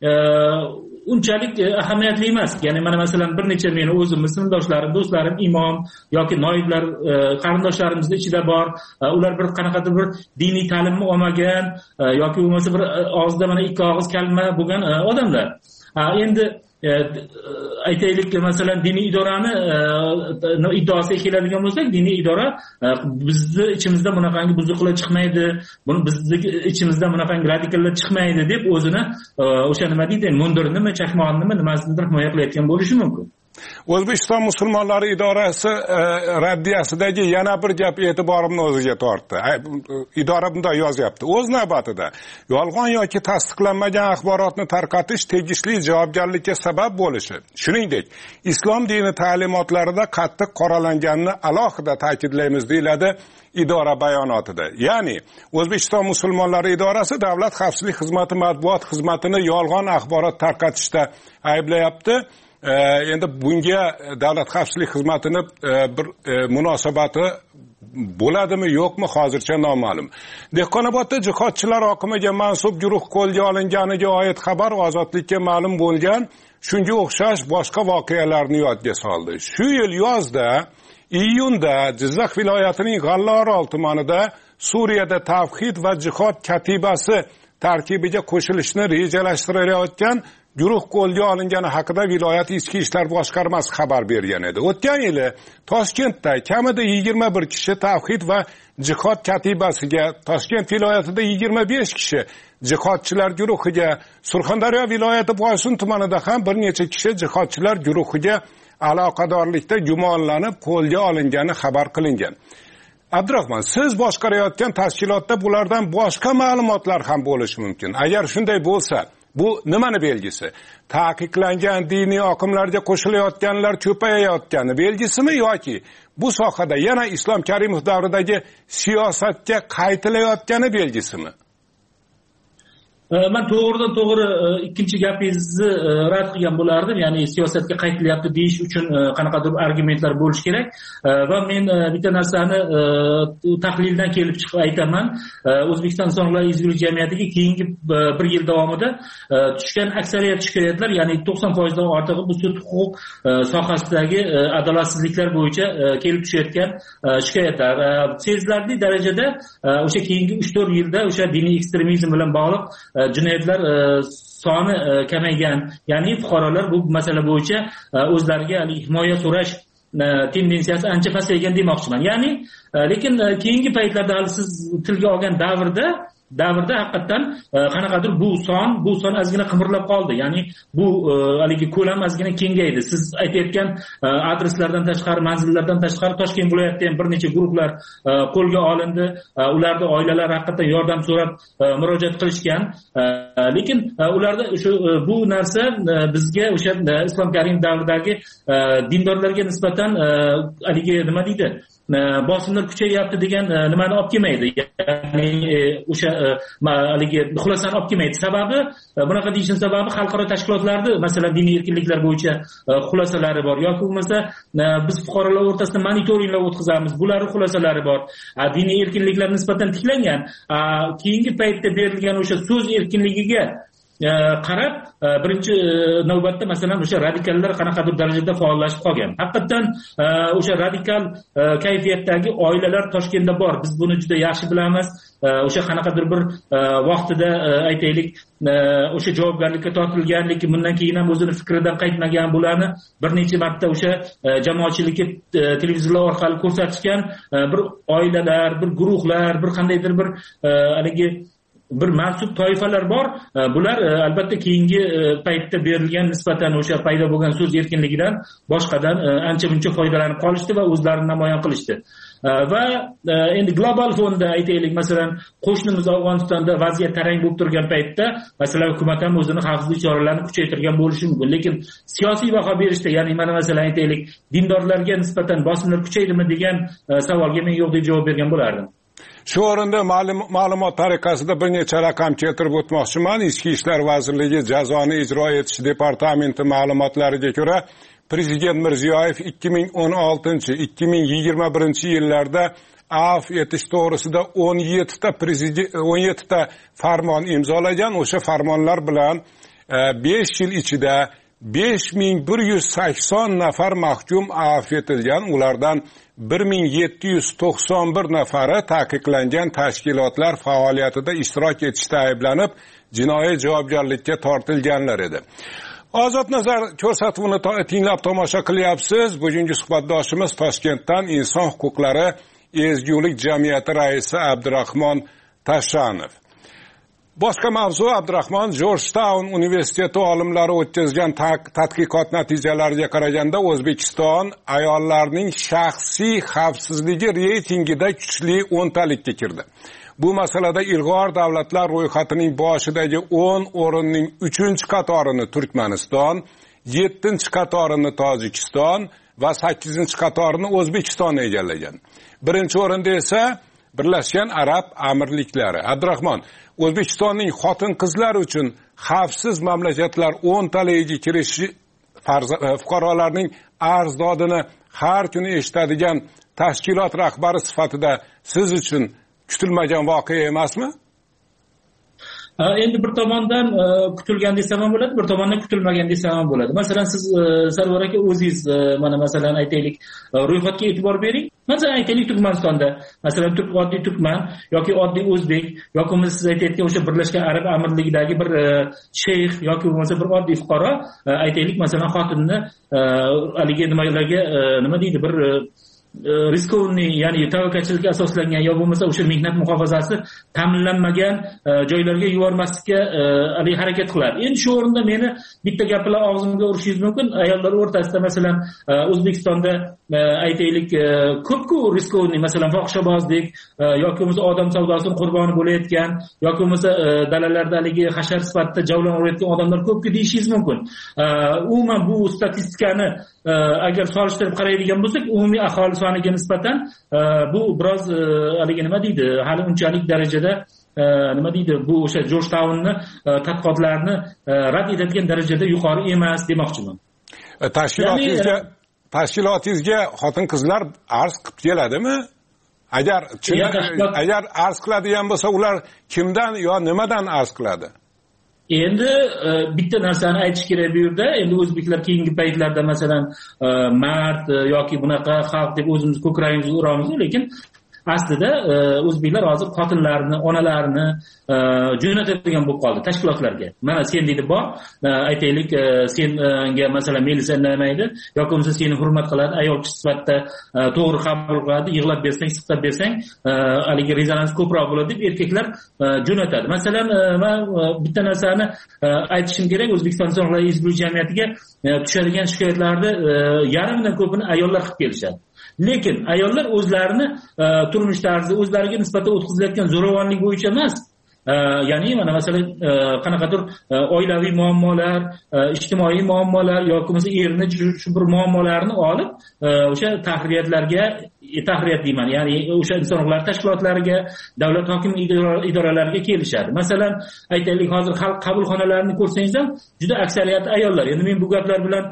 unchalik ahamiyatli emas. Ya'ni mana masalan bir necha meni o'zimni sinfdoshlarim, do'stlarim imom yoki noiblar qarindoshlarimizni ichida bor. Ular bir qanaqadir bir diniy ta'limni olmagan yoki bo'lmasa bir og'izda mana ikki og'iz kalima bo'lgan odamlar. Endi aytaylik masalan diniy idorani iddaosiga keladigan bo'lsak, diniy idora bizni ichimizda bunaqangi buzuqlar chiqmaydi, buni bizni ichimizda bunaqangi radikallar chiqmaydi deb o'zini o'sha nima deydi, mundirinimi, chakmonimi, nimasidir himoya qilayotgan bo'lishi mumkin. O'zbekiston musulmonlari idorasi raddiyasidagi yana bir gap e'tiborimni o'ziga tortdi. Idora bunday yozyapti: o'z navbatida yolg'on yoki tasdiqlanmagan axborotni tarqatish tegishli javobgarlikka sabab bo'lishi, shuningdek islom dini ta'limotlarida qattiq qoralanganini alohida ta'kidlaymiz, deyiladi idora bayonotida. Ya'ni O'zbekiston musulmonlari idorasi Davlat xavfsizlik xizmati matbuot xizmatini yolg'on axborot tarqatishda ayblayapti. Endi bunga Davlat xavfsizlik xizmatini bir munosabati bo'ladimi yo'qmi hozircha noma'lum. Dehqonobodda jihodchilar oqimiga mansub guruh qo'lga olinganiga oid xabar Ozodlikka ma'lum bo'lgan, shunga o'xshash boshqa voqealarni yodga soldi. Shu yil yozda, iyunda Jizzax viloyatining G'allaorol tumanida Suriyada tavhid va jihod katibasi tarkibiga qo'shilishni rejalashtirayotgan guruh qo'lga olingani haqida viloyat ichki ishlar boshqarmasi xabar bergan edi. O'tgan yili Toshkentda kamida yigirma bir kishi tavhid va jihod katibasiga, Toshkent viloyatida yigirma besh kishi jihodchilar guruhiga, Surxondaryo viloyati Boysun tumanida ham bir necha kishi jihodchilar guruhiga aloqadorlikda gumonlanib qo'lga olingani xabar qilingan. Abdurahmon, siz boshqarayotgan tashkilotda bulardan boshqa ma'lumotlar ham bo'lishi mumkin. Agar shunday bo'lsa, bu nimani belgisi? Taqiqlangan diniy oqimlarga qo'shilayotganlar ko'payayotgani belgisimi yoki bu sohada yana Islom Karimov davridagi siyosatga qaytilayotgani belgisimi? Men to'g'ridan to'g'ri ikkinchi gapingizni rad qilgan bo'lardim. Ya'ni siyosatga qaytilyapti deyish uchun qanaqadir argumentlar bo'lish kerak. Va men bitta narsani tahlildan kelib chiqib aytaman. O'zbekiston insonlar ezgulik jamiyatiga keyingi bir yil davomida tushgan aksariyat shikoyatlar, ya'ni to'qson foizdan ortig'i bu sud huquq sohasidagi adolatsizliklar bo'yicha kelib tushayotgan shikoyatlar. Sezilarli darajada o'sha keyingi uch to'rt yilda o'sha diniy ekstremizm bilan bog'liq jinoyatlar soni kamaygan, ya'ni fuqarolar bu masala bo'yicha o'zlariga himoya so'rash tendensiyasi ancha pasaygan demoqchiman. Ya'ni lekin keyingi paytlarda hali siz tilga olgan davrda davrda haqiqatan qanaqadir bu son bu son ozgina qimirlab qoldi. Ya'ni bu haligi ko'lam ozgina kengaydi. Siz aytayotgan adreslardan tashqari, manzillardan tashqari Toshkent viloyatida ham bir necha guruhlar qo'lga olindi. Ularning oilalari haqiqatan yordam so'rab murojaat qilishgan. Lekin ularda o'sha bu narsa bizga o'sha Islom Karimov davridagi dindorlarga nisbatan haligi nima deydi? bosimlar kuchayyapti degan nimani olib kelmaydi. Ya'ni o'sha haligi xulosani olib kelmaydi. Sababi, bunaqa deyishning sababi xalqaro tashkilotlarda masalan diniy erkinliklar bo'yicha xulosalari bor yoki bo'lmasa biz fuqarolar o'rtasida monitoringlar o'tkazamiz. Bularning xulosalari bor. Diniy erkinliklar nisbatan tiklangan. Keyingi paytda berilgan o'sha so'z erkinligiga qarab birinchi navbatda masalan o'sha radikallar qanaqadir darajada faollashib qolgan. Haqiqatan o'sha radikal kayfiyatdagi oilalar Toshkentda bor. Biz buni juda yaxshi bilamiz. O'sha qanaqadir bir vaqtida aytaylik o'sha javobgarlikka tortilgan, lekin bundan keyin ham o'zini fikridan qaytmagan, bularni bir necha marta o'sha jamoatchilikka televizorlar orqali ko'rsatishgan bir oilalar, bir guruhlar, bir qandaydir bir haligi bir mansub toifalar bor. Bular albatta keyingi paytda berilgan nisbatan o'sha paydo bo'lgan so'z erkinligidan boshqadan ancha muncha foydalanib qolishdi va o'zlarini namoyon qilishdi. Va endi global fonda aytaylik, masalan qo'shnimiz Afg'onistonda vaziyat tarang bo'lib turgan paytda masalan hukumat ham o'zini xavfsizlik choralarini kuchaytirgan bo'lishi mumkin, lekin siyosiy baho berishda, ya'ni mana masalan aytaylik dindorlarga nisbatan bosimlar kuchaydimi degan savolga men yo'q deb javob bergan bo'lardim. Shu o'rinda ma'lumot tariqasida bir necha raqam keltirib o'tmoqchiman. Ichki ishlar vazirligi jazoni ijro etish departamenti ma'lumotlariga ko'ra, Prezident Mirziyoyev ikki ming o'n oltinchi ikki ming yigirma birinchi yillarda afv etish to'g'risida o'n yettita prezident o'n yettita farmon imzolagan. O'sha farmonlar bilan besh yil ichida besh ming bir yuz sakson nafar mahkum afv etilgan. Ulardan bir ming yetti yuz to'qson bir nafari taqiqlangan tashkilotlar faoliyatida ishtirok etishda ayblanib, jinoiy javobgarlikka tortilganlar edi. Ozod nazar ko'rsatuvini tinglab tomosha qilyapsiz. Bugungi suhbatdoshimiz Toshkentdan Inson huquqlari ezgulik jamiyati raisi Abdurahmon Tashanov. Boshqa mavzu. Abdurahmon, Georgetown universiteti olimlari o'tkazgan tadqiqot natijalariga qaraganda O'zbekiston ayollarning shaxsiy xavfsizligi reytingida kuchli o'ntalikka kirdi. Bu masalada ilg'or davlatlar ro'yxatining boshidagi o'n o'rinning uchinchi qatorini Turkmaniston, yettinchi qatorini Tojikiston va sakkizinchi qatorini O'zbekiston egallagan. Birinchi o'rinda esa Birlashgan Arab Amirliklari. Abdurahmon, O'zbekistonning xotin-qizlar uchun xavfsiz mamlakatlar o'ntaligiga kirishi fuqarolarning arzdodini har kuni eshitadigan tashkilot rahbari sifatida siz uchun kutilmagan voqea emasmi? Endi bir tomondan kutilgan desam ham bo'ladi, bir tomondan kutilmagan desam ham bo'ladi. Masalan, siz Sarvar aka o'zingiz mana masalan aytaylik ro'yxatga e'tibor bering. Masalan aytaylik Turkmanistonda, masalan turk oddiy turkman yoki oddiy o'zbek yoki siz aytayotgan o'sha Birlashgan Arab Amirligidagi bir sheyx yoki bo'lmasa bir oddiy fuqaro aytaylik masalan xotinni haligi nimalarga nima deydi bir riskovniy, ya'ni tavakkalchilikka asoslangan yo bo'lmasa o'sha mehnat muhofazasi ta'minlanmagan joylarga yubormaslikka harakat qiladi. Endi shu o'rinda meni bitta gap bilan og'zimga urishingiz mumkin. Ayollar o'rtasida masalan O'zbekistonda aytaylik ko'p-ku riskovniy, masalan fohishabozlik yoki bo'lmasa odam savdosining qurboni bo'layotgan yoki bo'lmasa dalalarda haligi hashar sifatida javlanayotgan odamlar ko'pku deyishingiz mumkin. Umuman bu statistikani agar solishtirib qaraydigan bo'lsak, umumiy aholi soniga nisbatan bu biroz haligi nima deydi, hali unchalik darajada nima deydi, bu o'sha Georgetownni tadqiqotlarini rad etadigan darajada yuqori emas demoqchiman. Tashkilotingizga tashkilotingizga xotin-qizlar arz qilib keladimi? Agar agar arz qiladigan bo'lsa, ular kimdan yo nimadan arz qiladi? Endi bitta narsani aytish kerak bu yerda. Endi o'zbeklar keyingi paytlarda masalan mard yoki bunaqa xalq deb o'zimiz ko'kragimizni uramiz, lekin aslida o'zbeklar hozir xotinlarini, onalarini jo'natadigan bo'lib qoldi tashkilotlarga. Mana sen deydi bor, aytaylik senga masalan Melisa indamaydi yoki bo'lmasa seni hurmat qiladi, ayol kishi sifatida to'g'ri qabul qiladi, yig'lab bersang, siqtab bersang, haligi rezonans ko'proq bo'ladi deb erkaklar jo'natadi. Masalan, men bitta narsani aytishim kerak, O'zbekiston Inson huquqlari ezgulik jamiyatiga tushadigan shikoyatlarni yarmidan ko'pini ayollar qilib kelishadi. Lekin ayollar o'zlarini turmush tarzi, o'zlariga nisbatan o'tkazilayotgan zo'ravonlik bo'yicha emas, ya'ni mana masalan qanaqadir oilaviy muammolar, ijtimoiy muammolar yoki bo'lmasa erini shu bir muammolarini olib o'sha tahririyatlarga tahririyat deyman, ya'ni o'sha inson huquqlari tashkilotlariga, davlat hokimlik idoralariga kelishadi. Masalan, aytaylik hozir xalq qabulxonalarini ko'rsangiz ham juda aksariyati ayollar. Endi men bu gaplar bilan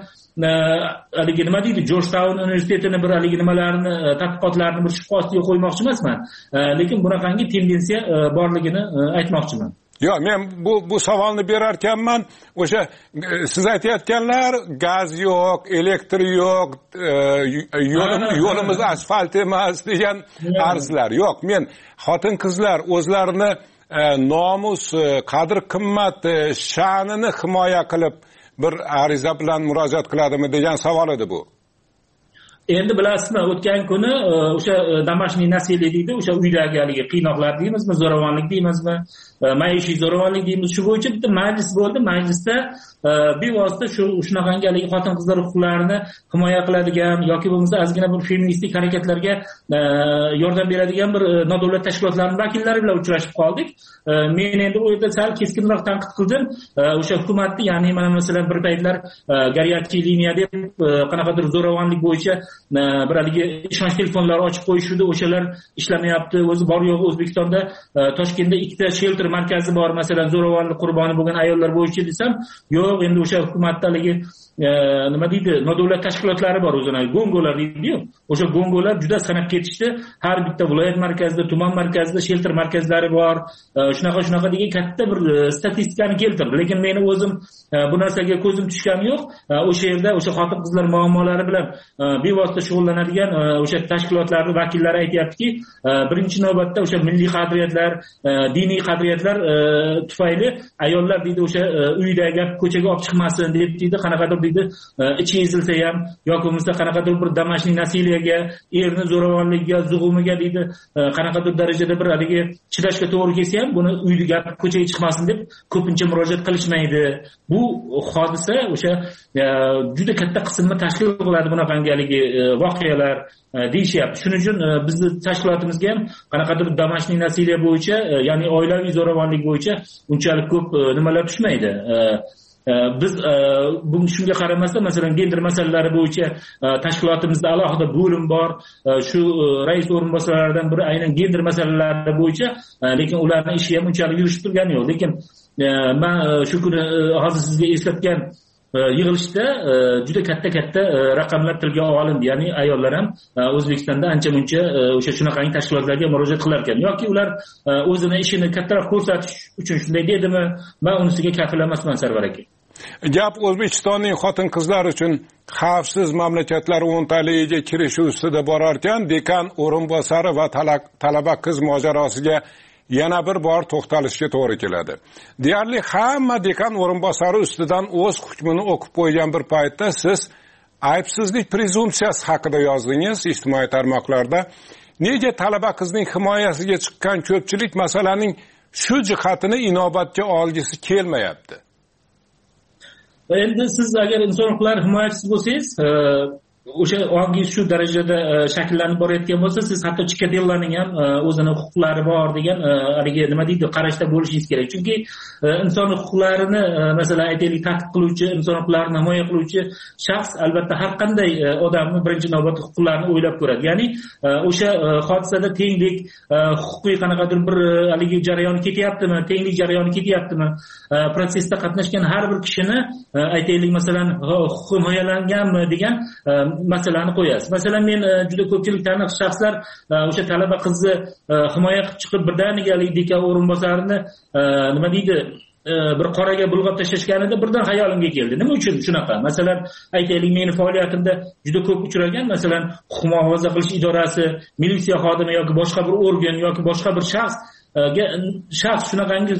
haligi nima deydi, Georgetown universitetini bir haligi nimalarini, tadqiqotlarini bir shubha ostiga qo'ymoqchi emasman, lekin bunaqangi tendensiya borligini aytmoqchiman. Yo'q, men bu bu savolni berar ekanman, o'sha siz aytayotganlar gaz yo'q, elektr yo'q, yo'limiz asfalt emas degan arzlar. Yo'q, men xotin-qizlar o'zlarini nomus, qadr-qimmat, sha'nini himoya qilib bir ariza bilan murojaat qiladimi degan savol edi bu. endi bilasizmi, o'tgan kuni o'sha домашний насилие deydi, o'sha uydagi haligi qiynoqlar deymizmi, zo'ravonlik deymizmi, maishiy zo'ravonlik deymiz. Shu bo'yicha bitta majlis bo'ldi. Majlisda bevosita shu shunaqangi haligi xotin qizlar huquqlarini himoya qiladigan yoki bo'lmasa ozgina bir feministik harakatlarga yordam beradigan bir nodavlat tashkilotlarning vakillari bilan uchrashib qoldik. Men endi u yerda sal keskinroq tanqid qildim. O'sha hukumatni, ya'ni mana masalan bir paytlar горячая liniya deb qanaqadir zo'ravonlik bo'yicha bir haligi ishonch telefonlari ochib qo'yishdi, o'shalar ishlamayapti. O'zi bor yo'g'i O'zbekistonda Toshkentda ikkita shelter markazi bor, masalan zo'ravonlik qurboni bo'lgan ayollar bo'yicha desam, yo'q, endi o'sha hukumatdagi nima deydi, nodavlat tashkilotlari bor, o'zini gongolar deydi-ku. O'sha gongolar juda sanab ketishdi. Har bitta viloyat markazida, tuman markazida shelter markazlari bor. Shunaqa shunaqa degan katta bir statistikani keltirdi. Lekin meni o'zim bu narsaga ko'zim tushgani yo'q. O'sha yerda o'sha xotin qizlar muammolari bilan bevosita shug'ullanadigan o'sha tashkilotlarning vakillari aytayaptiki, birinchi navbatda o'sha milliy qadriyatlar, diniy qadriyatlar tufayli ayollar deydi o'sha uydagi ko'chaga olib chiqmasin deb deydi, qanaqadir deydi ichi ezilsa ham yoki bo'lmasa qanaqadir bir домашний насилиеga, erni zo'ravonligiga, zug'umiga deydi qanaqadir darajada bir haligi chidashga to'g'ri kelsa ham buni uyga ko'chaga chiqmasin deb ko'pincha murojaat qilishmaydi. Bu hodisa o'sha juda katta qismni tashkil qiladi bunaqangi haligi voqealar deyishyapti. Shuning uchun bizni tashkilotimizga ham qanaqadir домашний насилие bo'yicha, ya'ni oilaviy zo'ravonlik bo'yicha unchalik ko'p nimalar tushmaydi. Biz bunga shunga qaramasdan masalan gender masalalari bo'yicha tashkilotimizda alohida bo'lim bor. Shu rais o'rinbosarlaridan biri aynan gender masalalari bo'yicha, lekin ularning ishi ham unchalik yurishib turgani yo'q. Lekin men shu kuni hozir sizga eslatgan yig'ilishda juda katta katta raqamlar tilga olindi. Ya'ni ayollar ham O'zbekistonda ancha-muncha o'sha shunaqangi tashkilotlarga murojaat qilar ekan. Yoki ular o'zini ishini kattaroq ko'rsatish uchun shunday dedimi? Men unisiga kafil emasman, Sarvar aka. Gap O'zbekistonning xotin qizlar uchun xavfsiz mamlakatlar o'ntaligiga kirishi ustida borar ekan, dekan o'rinbosari va talaba qiz mojarosiga yana bir bor to'xtalishga to'g'ri keladi. Deyarli hamma dekan o'rinbosari ustidan o'z hukmini o'qib qo'ygan bir paytda siz aybsizlik prezumpsiyasi haqida yozdingiz ijtimoiy tarmoqlarda. Nega talaba qizning himoyasiga chiqqan ko'pchilik masalaning shu jihatini inobatga olgisi kelmayapti? Endi siz agar inson huquqlari himoyachisi bo'lsangiz, o'sha ongingiz shu darajada shakllanib borayotgan bo'lsa, siz hatto chikatillaning ham o'zini huquqlari bor degan haligi nima deydi, qarashda bo'lishingiz kerak. Chunki inson huquqlarini masalan aytaylik ta'qib qiluvchi, inson huquqlarini himoya qiluvchi shaxs albatta har qanday odamni birinchi navbatda huquqlarini o'ylab ko'radi. Ya'ni o'sha hodisada tenglik, huquqiy qanaqadir bir haligi jarayon ketyaptimi, tenglik jarayoni ketyaptimi, prosesda qatnashgan har bir kishini aytaylik masalan huquqi himoyalanganmi degan masalani qo'yasiz. Masalan, men juda ko'pchilik taniq shaxslar o'sha talaba qizni himoya qilib chiqib birdaniga dekan o'rinbosarini nima deydi, bir qoraga bulg'ab tashlashganida birdan xayolimga keldi. Nima uchun shunaqa? Masalan, aytaylik, meni faoliyatimda juda ko'p uchragan, masalan, huquq muhofaza qilish idorasi, militsiya xodimi yoki boshqa bir organ yoki boshqa bir shaxs shaxs shunaqangi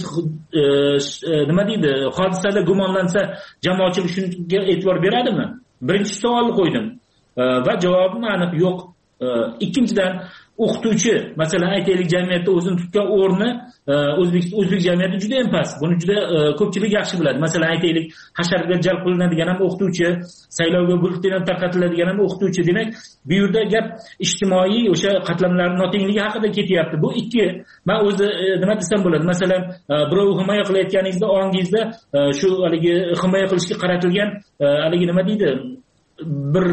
nima deydi, hodisada gumonlansa, jamoatchilik shunga e'tibor beradimi? Birinchi savolni qo'ydim va javobim aniq yo'q. Ikkinchidan, o'qituvchi, masalan aytaylik, jamiyatda o'zini tutgan o'rni o'zbek o'zbek jamiyati juda ham past. Buni juda ko'pchilik yaxshi biladi. Masalan aytaylik, hasharga jalb qilinadigan ham o'qituvchi, saylovga bulletin tarqatiladigan ham o'qituvchi. Demak, bu yerda gap ijtimoiy o'sha qatlamlarning notengligi haqida ketyapti. Bu ikki. Men o'zi nima desam bo'ladi? Masalan, birov himoya qilayotganingizda ongingizda shu haligi himoya qilishga qaratilgan haligi nima deydi, bir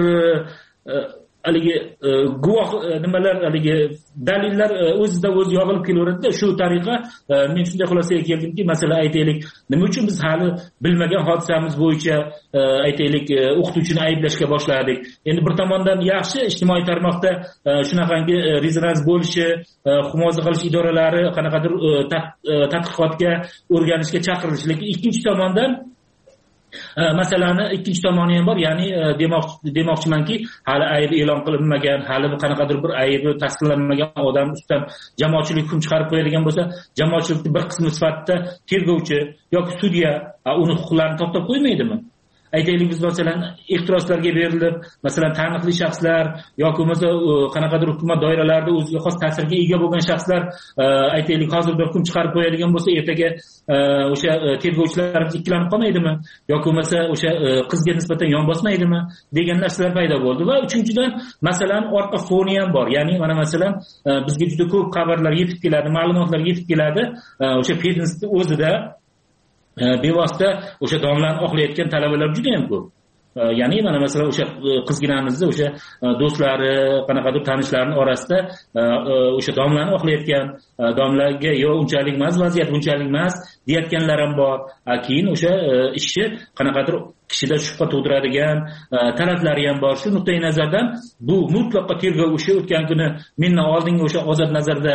haligi guvoh nimalar, haligi dalillar o'zida o'z yog'ilib kelaveradi. Shu tariqa men shunday xulosaga keldimki, masalan aytaylik, nima uchun biz hali bilmagan hodisamiz bo'yicha aytaylik o'qituvchini ayblashga boshladik. Endi bir tomondan yaxshi, ijtimoiy tarmoqda shunaqangi rezonans bo'lishi, huquq muhofaza qilish idoralari qanaqadir tadqiqotga, o'rganishga chaqirilishi. Lekin ikkinchi tomondan masalani ikkinchi tomoni ham bor. Ya'ni demoqchimanki, hali aybi e'lon qilinmagan, hali qanaqadir bir aybi tasdiqlanmagan odam ustidan jamoatchilik hukm chiqarib qo'yadigan bo'lsa, jamoatchilikning bir qismi sifatida tergovchi yoki sudya uni huquqlarini to'xtatib qo'ymaydimi? aytaylik biz masalan ehtiroslarga berilib masalan taniqli shaxslar yoki bo'lmasa qanaqadir hukumat doiralarida o'ziga xos ta'sirga ega bo'lgan shaxslar aytaylik hozir bir hukm chiqarib qo'yadigan bo'lsa ertaga o'sha tergovchilarimiz ikkilanib qolmaydimi yoki bo'lmasa o'sha qizga nisbatan yon bosmaydimi degan narsalar paydo bo'ldi. Va uchinchidan masalan orqa foni ham bor, ya'ni mana masalan bizga juda ko'p xabarlar yetib keladi, ma'lumotlar yetib keladi o'sha fitnessni o'zida bevosita o'sha domlani oqlayotgan talabalar juda ham ko'p. Ya'ni mana masalan o'sha qizginamizni o'sha do'stlari qanaqadir tanishlarini orasida o'sha domlani oqlayotgan, domlaga yo unchalik emas, vaziyat unchalik emas deyotganlar ham bor. Keyin o'sha ishni qanaqadir kishida shubha tug'diradigan talablari ham bor. Shu nuqtai nazardan bu mutlaqo tergov ishi o'tgan kuni mendan oldingi o'sha Ozod Nazarda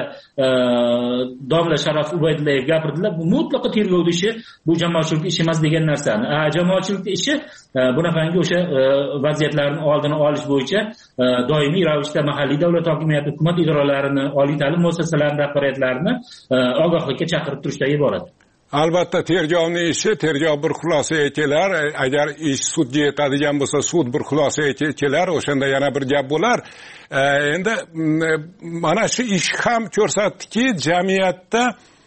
domla Sharaf Ubaydullayev gapirdilar. Bu mutlaqo tergov ishi, bu jamoatchilik ishi emas degan narsani. Jamoatchilik ishi bunaqangi o'sha vaziyatlarni oldini olish bo'yicha doimiy ravishda mahalliy davlat hokimiyati, hukumat idoralarini, oliy ta'lim muassasalarini rahbariyatlarini ogohlikka chaqirib turishdan iborat. Albatta tergovning ishi, tergov bir xulosaga kelar. Agar ish sudga yetadigan bo'lsa, sud bir xulosaga kelar, o'shanda yana bir gap bo'lar. Endi mana shu ish ham ko'rsatdiki, jamiyatda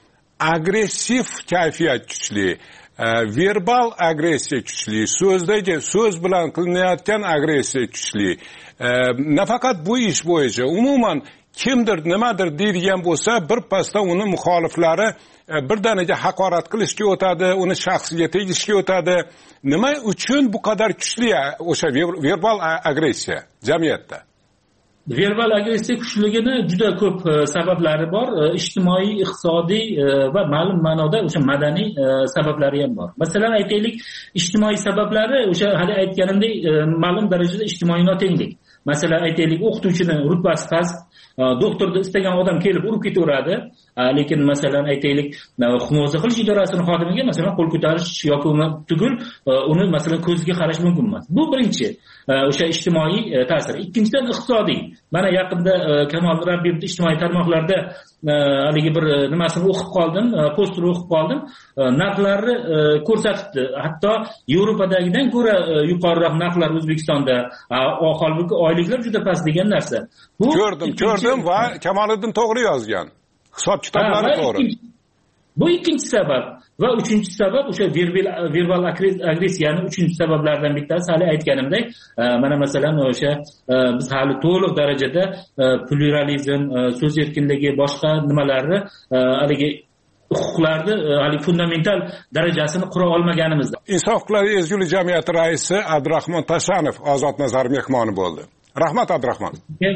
agressiv kayfiyat kuchli, verbal agressiya kuchli, so'zdagi so'z bilan qilinayotgan agressiya kuchli. Nafaqat bu ish bo'yicha, umuman kimdir nimadir deydigan bo'lsa, bir pasda uni muxoliflari birdaniga haqorat qilishga o'tadi, uni shaxsiga tegishga o'tadi. Nima uchun bu qadar kuchli o'sha verbal agressiya jamiyatda? Verbal agressiya kuchligini juda ko'p sabablari bor, ijtimoiy, iqtisodiy va ma'lum ma'noda o'sha madaniy sabablari ham bor. Masalan, aytaylik, ijtimoiy sabablari o'sha hali aytganimdek ma'lum darajada ijtimoiy notenglik. Masalan, aytaylik, o'qituvchini rutbasi past, doktorni istagan odam kelib urib ketaveradi, lekin masalan aytaylik, huquq qilish idorasining xodimiga masalan qo'l ko'tarish yoki tugul uni masalan ko'ziga qarash mumkin emas. Bu birinchi o'sha ijtimoiy ta'sir. Ikkinchidan iqtisodiy. Mana yaqinda Kamol Rabbiyevning ijtimoiy tarmoqlarda haligi bir nimasini o'qib qoldim, postini o'qib qoldim. Narxlarni ko'rsatibdi. Hatto Yevropadagidan ko'ra yuqoriroq narxlar O'zbekistonda, holbuki oyliklar juda past degan narsa. Bu ko'rdim, ko'rdim va Kamoliddin to'g'ri yozgan. Hisob kitoblari to'g'ri. Bu ikkinchi sabab va uchinchi sabab o'sha verbal verbal agressiyaning uchinchi sabablaridan bittasi hali aytganimdek, mana masalan o'sha biz hali to'liq darajada pluralizm, so'z erkinligi, boshqa nimalarni haligi huquqlarni hali fundamental darajasini qura olmaganimizda. Inson huquqlari ezgulik jamiyati raisi Abdurahmon Tashanov Ozod Nazar mehmoni bo'ldi. Rahmat Abdurahmon.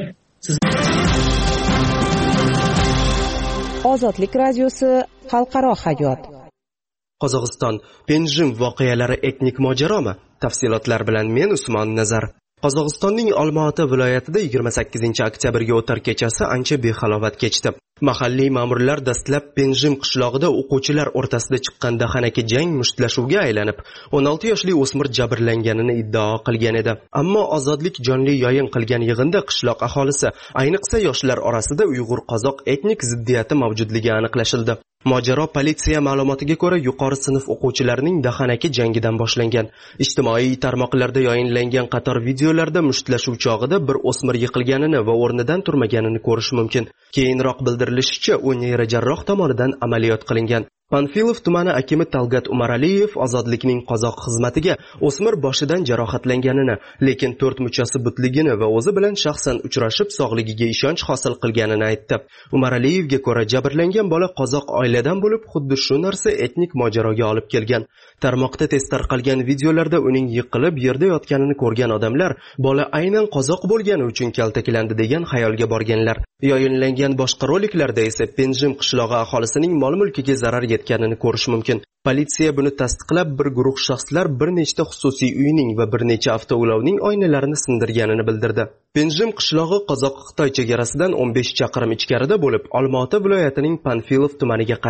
Ozodlik radiosi xalqaro hayot. Qozog'iston Penjim voqealari etnik mojaromi? Tafsilotlar bilan men Usmon Nazar. Qozog'istonning Olmaota viloyatida yigirma sakkizinchi oktyabrga o'tar kechasi ancha behalovat kechdi. Mahalliy ma'murlar dastlab Penjim qishlog'ida o'quvchilar o'rtasida chiqqan dahanaki jang mushtlashuvga aylanib, o'n olti yoshli o'smir jabrlanganini iddao qilgan edi. Ammo Ozodlik jonli yo'yin qilgan yig'inda qishloq aholisi, ayniqsa yoshlar orasida Uyg'ur-qozoq etnik ziddiyati mavjudligi aniqlashildi. Mojaro politsiya ma'lumotiga ko'ra yuqori sinf o'quvchilarining dahanaki jangidan boshlangan. Ijtimoiy tarmoqlarda yoyinlangan qator videolarda mushtlashuv chog'ida bir o'smir yiqilganini va o'rnidan turmaganini ko'rish mumkin. Keyinroq bildirilishicha, u neyrojarroh tomonidan amaliyot qilingan. Panfilov tumani akimi Talgat Umaraliyev Ozodlikning qozoq xizmatiga o'smir boshidan jarohatlanganini, lekin to'rt muchasi butligini va o'zi bilan shaxsan uchrashib sog'ligiga ishonch hosil qilganini aytdi. Umaraliyevga ko'ra, jabrlangan bola qozoq oiladan bo'lib, xuddi shu narsa etnik mojaroga olib kelgan. Tarmoqda tez tarqalgan videolarda uning yiqilib yerda yotganini ko'rgan odamlar, bola aynan qozoq bo'lgani uchun kaltaklandi degan xayolga borganlar. Yoyinlangan boshqa roliklarda esa Penjim qishlog'i aholisining mol-mulkiga zarar yetganini ko'rish mumkin. Politsiya buni tasdiqlab, bir guruh shaxslar bir nechta xususiy uyning va bir necha avtoulovning oynalarini sindirganini bildirdi. Penjim qishlog'i Qozoq-Xitoy chegarasidan o'n besh chaqirim ichkarida bo'lib, Olmaota viloyatining Panfilov tumaniga qaraydi.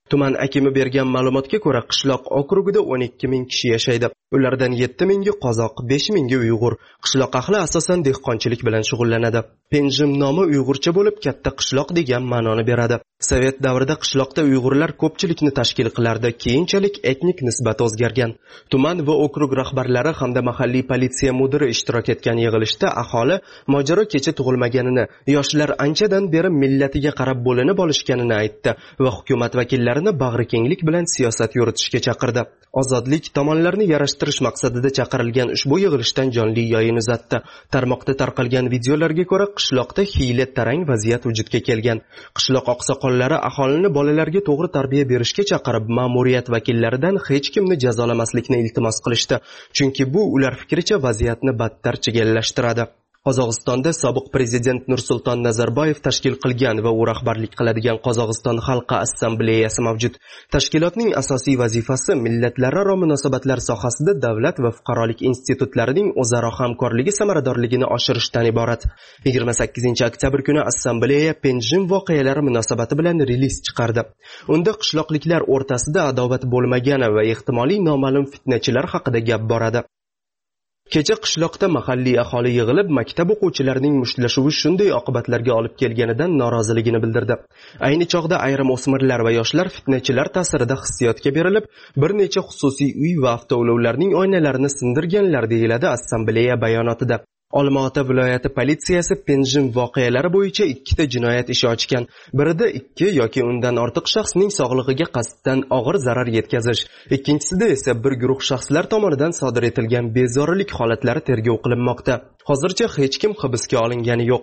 Tuman akimi bergan ma'lumotga ko'ra, qishloq okrugida o'n ikki ming kishi yashaydi. Ulardan yetti mingi qozoq, besh mingi uyg'ur. Qishloq ahli asosan dehqonchilik bilan shug'ullanadi. Penjim nomi uyg'urcha bo'lib, katta qishloq degan ma'noni beradi. Sovet davrida qishloqda uyg'urlar ko'pchilikni tashkil qilardi. Keyinchalik etnik nisbat o'zgargan. Tuman va okrug rahbarlari hamda mahalliy politsiya mudiri ishtirok etgan yig'ilishda aholi mojaro kecha tug'ilmaganini, yoshlar anchadan beri millatiga qarab bo'linib olishganini aytdi va hukumat vakillarini bag'rikenglik bilan siyosat yuritishga chaqirdi. Ozodlik tomonlarni yarashtirish maqsadida chaqirilgan ushbu yig'ilishdan jonli yayın uzatdi. Tarmoqda tarqalgan videolarga ko'ra, qishloqda hiyla tarang vaziyat vujudga kelgan. Qishloq oqsoqollari aholini bolalarga to'g'ri tarbiya berishga chaqirib, ma'muriyat vakillaridan hech kimni jazolamaslikni iltimos qilishdi. Chunki bu ular fikricha vaziyatni battar chigallashtiradi. Qozog'istonda sobiq prezident Nursulton Nazarboyev tashkil qilgan va u rahbarlik qiladigan Qozog'iston xalqi assambleyasi mavjud. Tashkilotning asosiy vazifasi millatlararo munosabatlar sohasida davlat va fuqarolik institutlarining o'zaro hamkorligi samaradorligini oshirishdan iborat. yigirma sakkizinchi oktyabr kuni assambleya Penjim voqealari munosabati bilan reliz chiqardi. Unda qishloqliklar o'rtasida adovat bo'lmagani va ehtimoliy noma'lum fitnachilar haqida gap boradi. Kecha qishloqda mahalliy aholi yig'ilib, maktab o'quvchilarining mushtlashuvi shunday oqibatlarga olib kelganidan noroziligini bildirdi. Ayni chog'da ayrim o'smirlar va yoshlar fitnachilar ta'sirida hissiyotga berilib, bir necha xususiy uy va avtoulovlarning oynalarini sindirganlar deyiladi assambleya bayonotida. Olmaota viloyati politsiyasi Penjim voqealari bo'yicha ikkita jinoyat ishi ochgan. Birida ikki yoki undan ortiq shaxsning sog'lig'iga qasddan og'ir zarar yetkazish, ikkinchisida esa bir guruh shaxslar tomonidan sodir etilgan bezorilik holatlari tergov qilinmoqda. Hozircha hech kim hibsga olingani yo'q.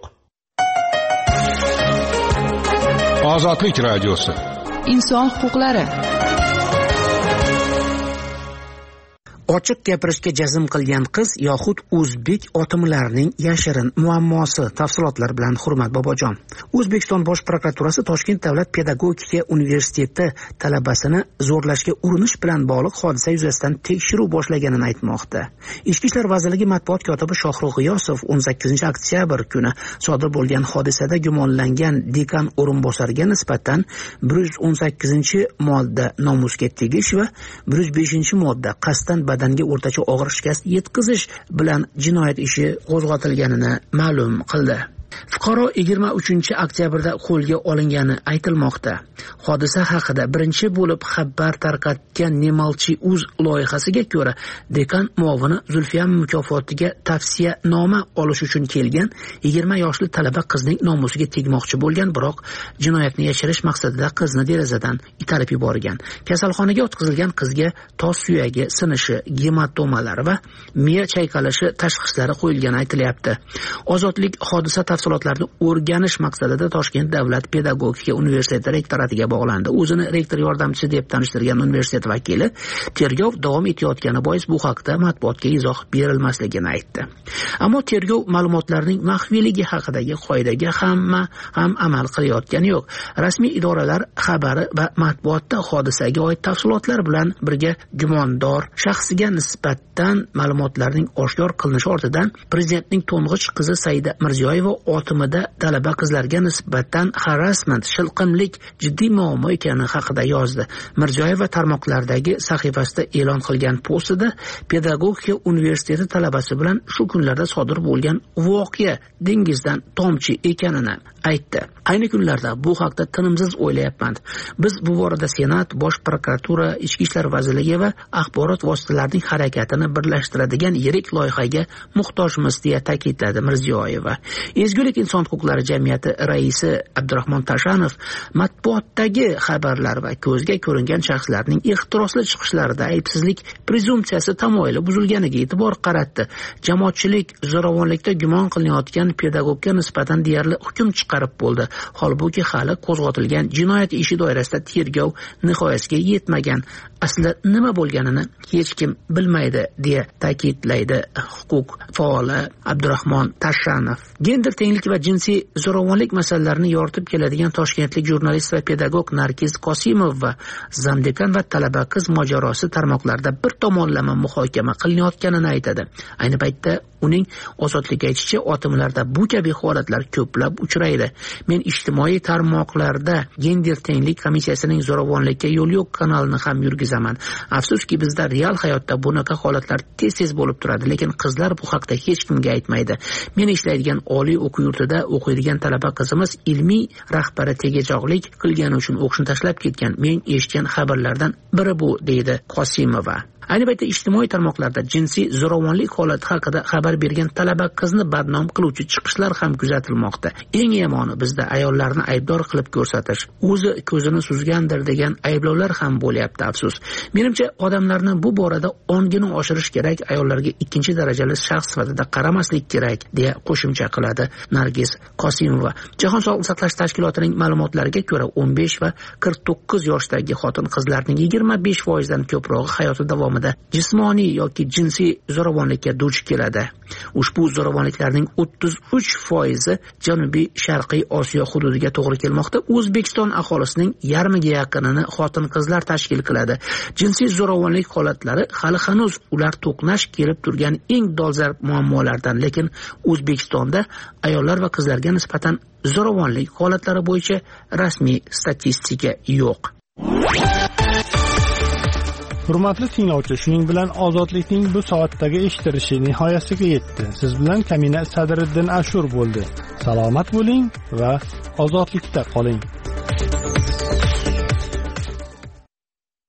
Ozodlik radiosi. Inson huquqlari. Ochiq gapirishga jazm qilgan qiz yoxud o'zbek otimlarining yashirin muammosi. Tafsilotlar bilan Hurmat Bobojon. O'zbekiston Bosh prokuraturasi Toshkent davlat pedagogika universiteti talabasini zo'rlashga urinish bilan bog'liq hodisa yuzasidan tekshiruv boshlaganini aytmoqda. Ichki ishlar vazirligi matbuot kotibi Shohrux G'iyosov o'n sakkizinchi oktyabr kuni sodir bo'lgan hodisada gumonlangan dekan o'rinbosariga nisbatan bir yuz o'n sakkizinchi modda nomusga tegish va bir yuz beshinchi modda qasddan badanga o'rtacha og'ir shikast yetkazish bilan jinoyat ishi qo'zg'atilganini ma'lum qildi. Fuqaro yigirma uchinchi oktyabrda qo'lga olingani aytilmoqda. Hodisa haqida birinchi bo'lib xabar tarqatgan Nemalchi uz loyihasiga ko'ra, dekan muovini Zulfiyam mukofotiga tavsiya noma olish uchun kelgan yigirma yoshli talaba qizning nomusiga tegmoqchi bo'lgan, biroq jinoyatni yashirish maqsadida qizni derazadan itarib yuborgan. Kasalxonaga o'tkazilgan qizga tos suyagi sinishi, gematomalar va miya chayqalishi tashxislari qo'yilgani aytilyapti. Ozodlik hodisa tafsilotlarini o'rganish maqsadida Toshkent davlat pedagogika universiteti rektoratiga bog'landi. O'zini rektor yordamchisi deb tanishtirgan universitet vakili tergov davom etayotgani bois bu haqda matbuotga izoh berilmasligini aytdi. Ammo tergov ma'lumotlarining maxfiyligi haqidagi qoidaga hamma ham amal qilayotgani yo'q. Rasmiy idoralar xabari va matbuotda hodisaga oid tafsilotlar bilan birga gumondor shaxsiga nisbatan ma'lumotlarning oshkor qilinishi ortidan prezidentning to'ng'ich qizi Saida Mirziyoyeva otimida talaba qizlarga nisbatan harassment, shilqimlik jiddiy muammo ekani haqida yozdi. Mirziyoyeva tarmoqlardagi sahifasida e'lon qilgan postida pedagogika universiteti talabasi bilan shu kunlarda sodir bo'lgan voqea dengizdan tomchi ekanini aytdi. Ayni kunlarda bu haqda tinimsiz o'ylayapman. Biz bu borada Senat, Bosh prokuratura, Ichki ishlar vazirligi va axborot vositalarining harakatini birlashtiradigan yirik loyihaga muhtojmiz deya ta'kidladi Mirziyoyeva. Ezgulik inson huquqlari jamiyati raisi Abdurahmon Tashanov matbuotdagi xabarlar va ko'zga ko'ringan shaxslarning ehtirosli chiqishlarida aybsizlik prezumsiyasi tamoyili buzilganiga e'tibor qaratdi. Jamoatchilik zo'ravonlikda gumon qilinayotgan pedagogga nisbatan deyarli hukm chiqarib bo'ldi. Holbuki hali qo'zg'atilgan jinoyat ishi doirasida tergov nihoyasiga yetmagan. Asli nima bo'lganini hech kim bilmaydi deya ta'kidlaydi huquq faoli Abdurahmon Tashanov. Gender tenglik va jinsiy zo'ravonlik masalalarini yoritib keladigan toshkentlik jurnalist va pedagog Nargiz Qosimova zamdekan va talaba qiz mojarosi tarmoqlarda bir tomonlama muhokama qilinayotganini aytadi. Ayni paytda uning ozodlik aytishicha, otimlarda bu kabi holatlar ko'plab uchraydi. Men ijtimoiy tarmoqlarda gender tenglik komissiyasining zo'ravonlikka yo'l yo'q kanalini ham yurgizaman. Afsuski, bizda real hayotda bunaqa holatlar tez-tez bo'lib turadi, lekin qizlar bu haqda hech kimga aytmaydi. Men ishlaydigan oliy o'quv yurtida o'qiydigan talaba qizimiz ilmiy rahbari tegajog'lik qilgani uchun o'qishni tashlab ketgan. Men eshitgan xabarlardan biri bu, deydi Qosimova. Ayni paytda ijtimoiy tarmoqlarda jinsiy zo'ravonlik holati haqida xabar bergan talaba qizni badnom qiluvchi chiqishlar ham kuzatilmoqda. Eng yomoni bizda ayollarni aybdor qilib ko'rsatish, o'zi ko'zini suzgandir degan ayblovlar ham bo'lyapti, afsus. Menimcha odamlarni bu borada ongini oshirish kerak, ayollarga ikkinchi darajali shaxs sifatida qaramaslik kerak, deya qo'shimcha qiladi Nargiz Qosimova. Jahon sog'liqni saqlash tashkilotining ma'lumotlariga ko'ra, o'n besh va qirq to'qqiz yoshdagi xotin-qizlarning yigirma besh foiz dan ko'prog'i hayoti davomida jismoniy yoki jinsiy zo'ravonlikka duch keladi. Ushbu zo'ravonliklarning o'ttiz uch foizi Janubiy Sharqiy Osiyo hududiga to'g'ri kelmoqda. O'zbekiston aholisining yarmiga yaqinini xotin-qizlar tashkil qiladi. Jinsiy zo'ravonlik holatlari hali hanuz ular to'qnash kelib turgan eng dolzarb muammolardan, lekin O'zbekistonda ayollar va qizlarga nisbatan zo'ravonlik holatlari bo'yicha rasmiy statistika yo'q. Hurmatli tinglovchi, shuning bilan ozodlikning bu soatdagi eshittirishi nihoyasiga yetdi. Siz bilan Kamina Sadriddin Ashur bo'ldi. Salomat bo'ling va ozodlikda qoling.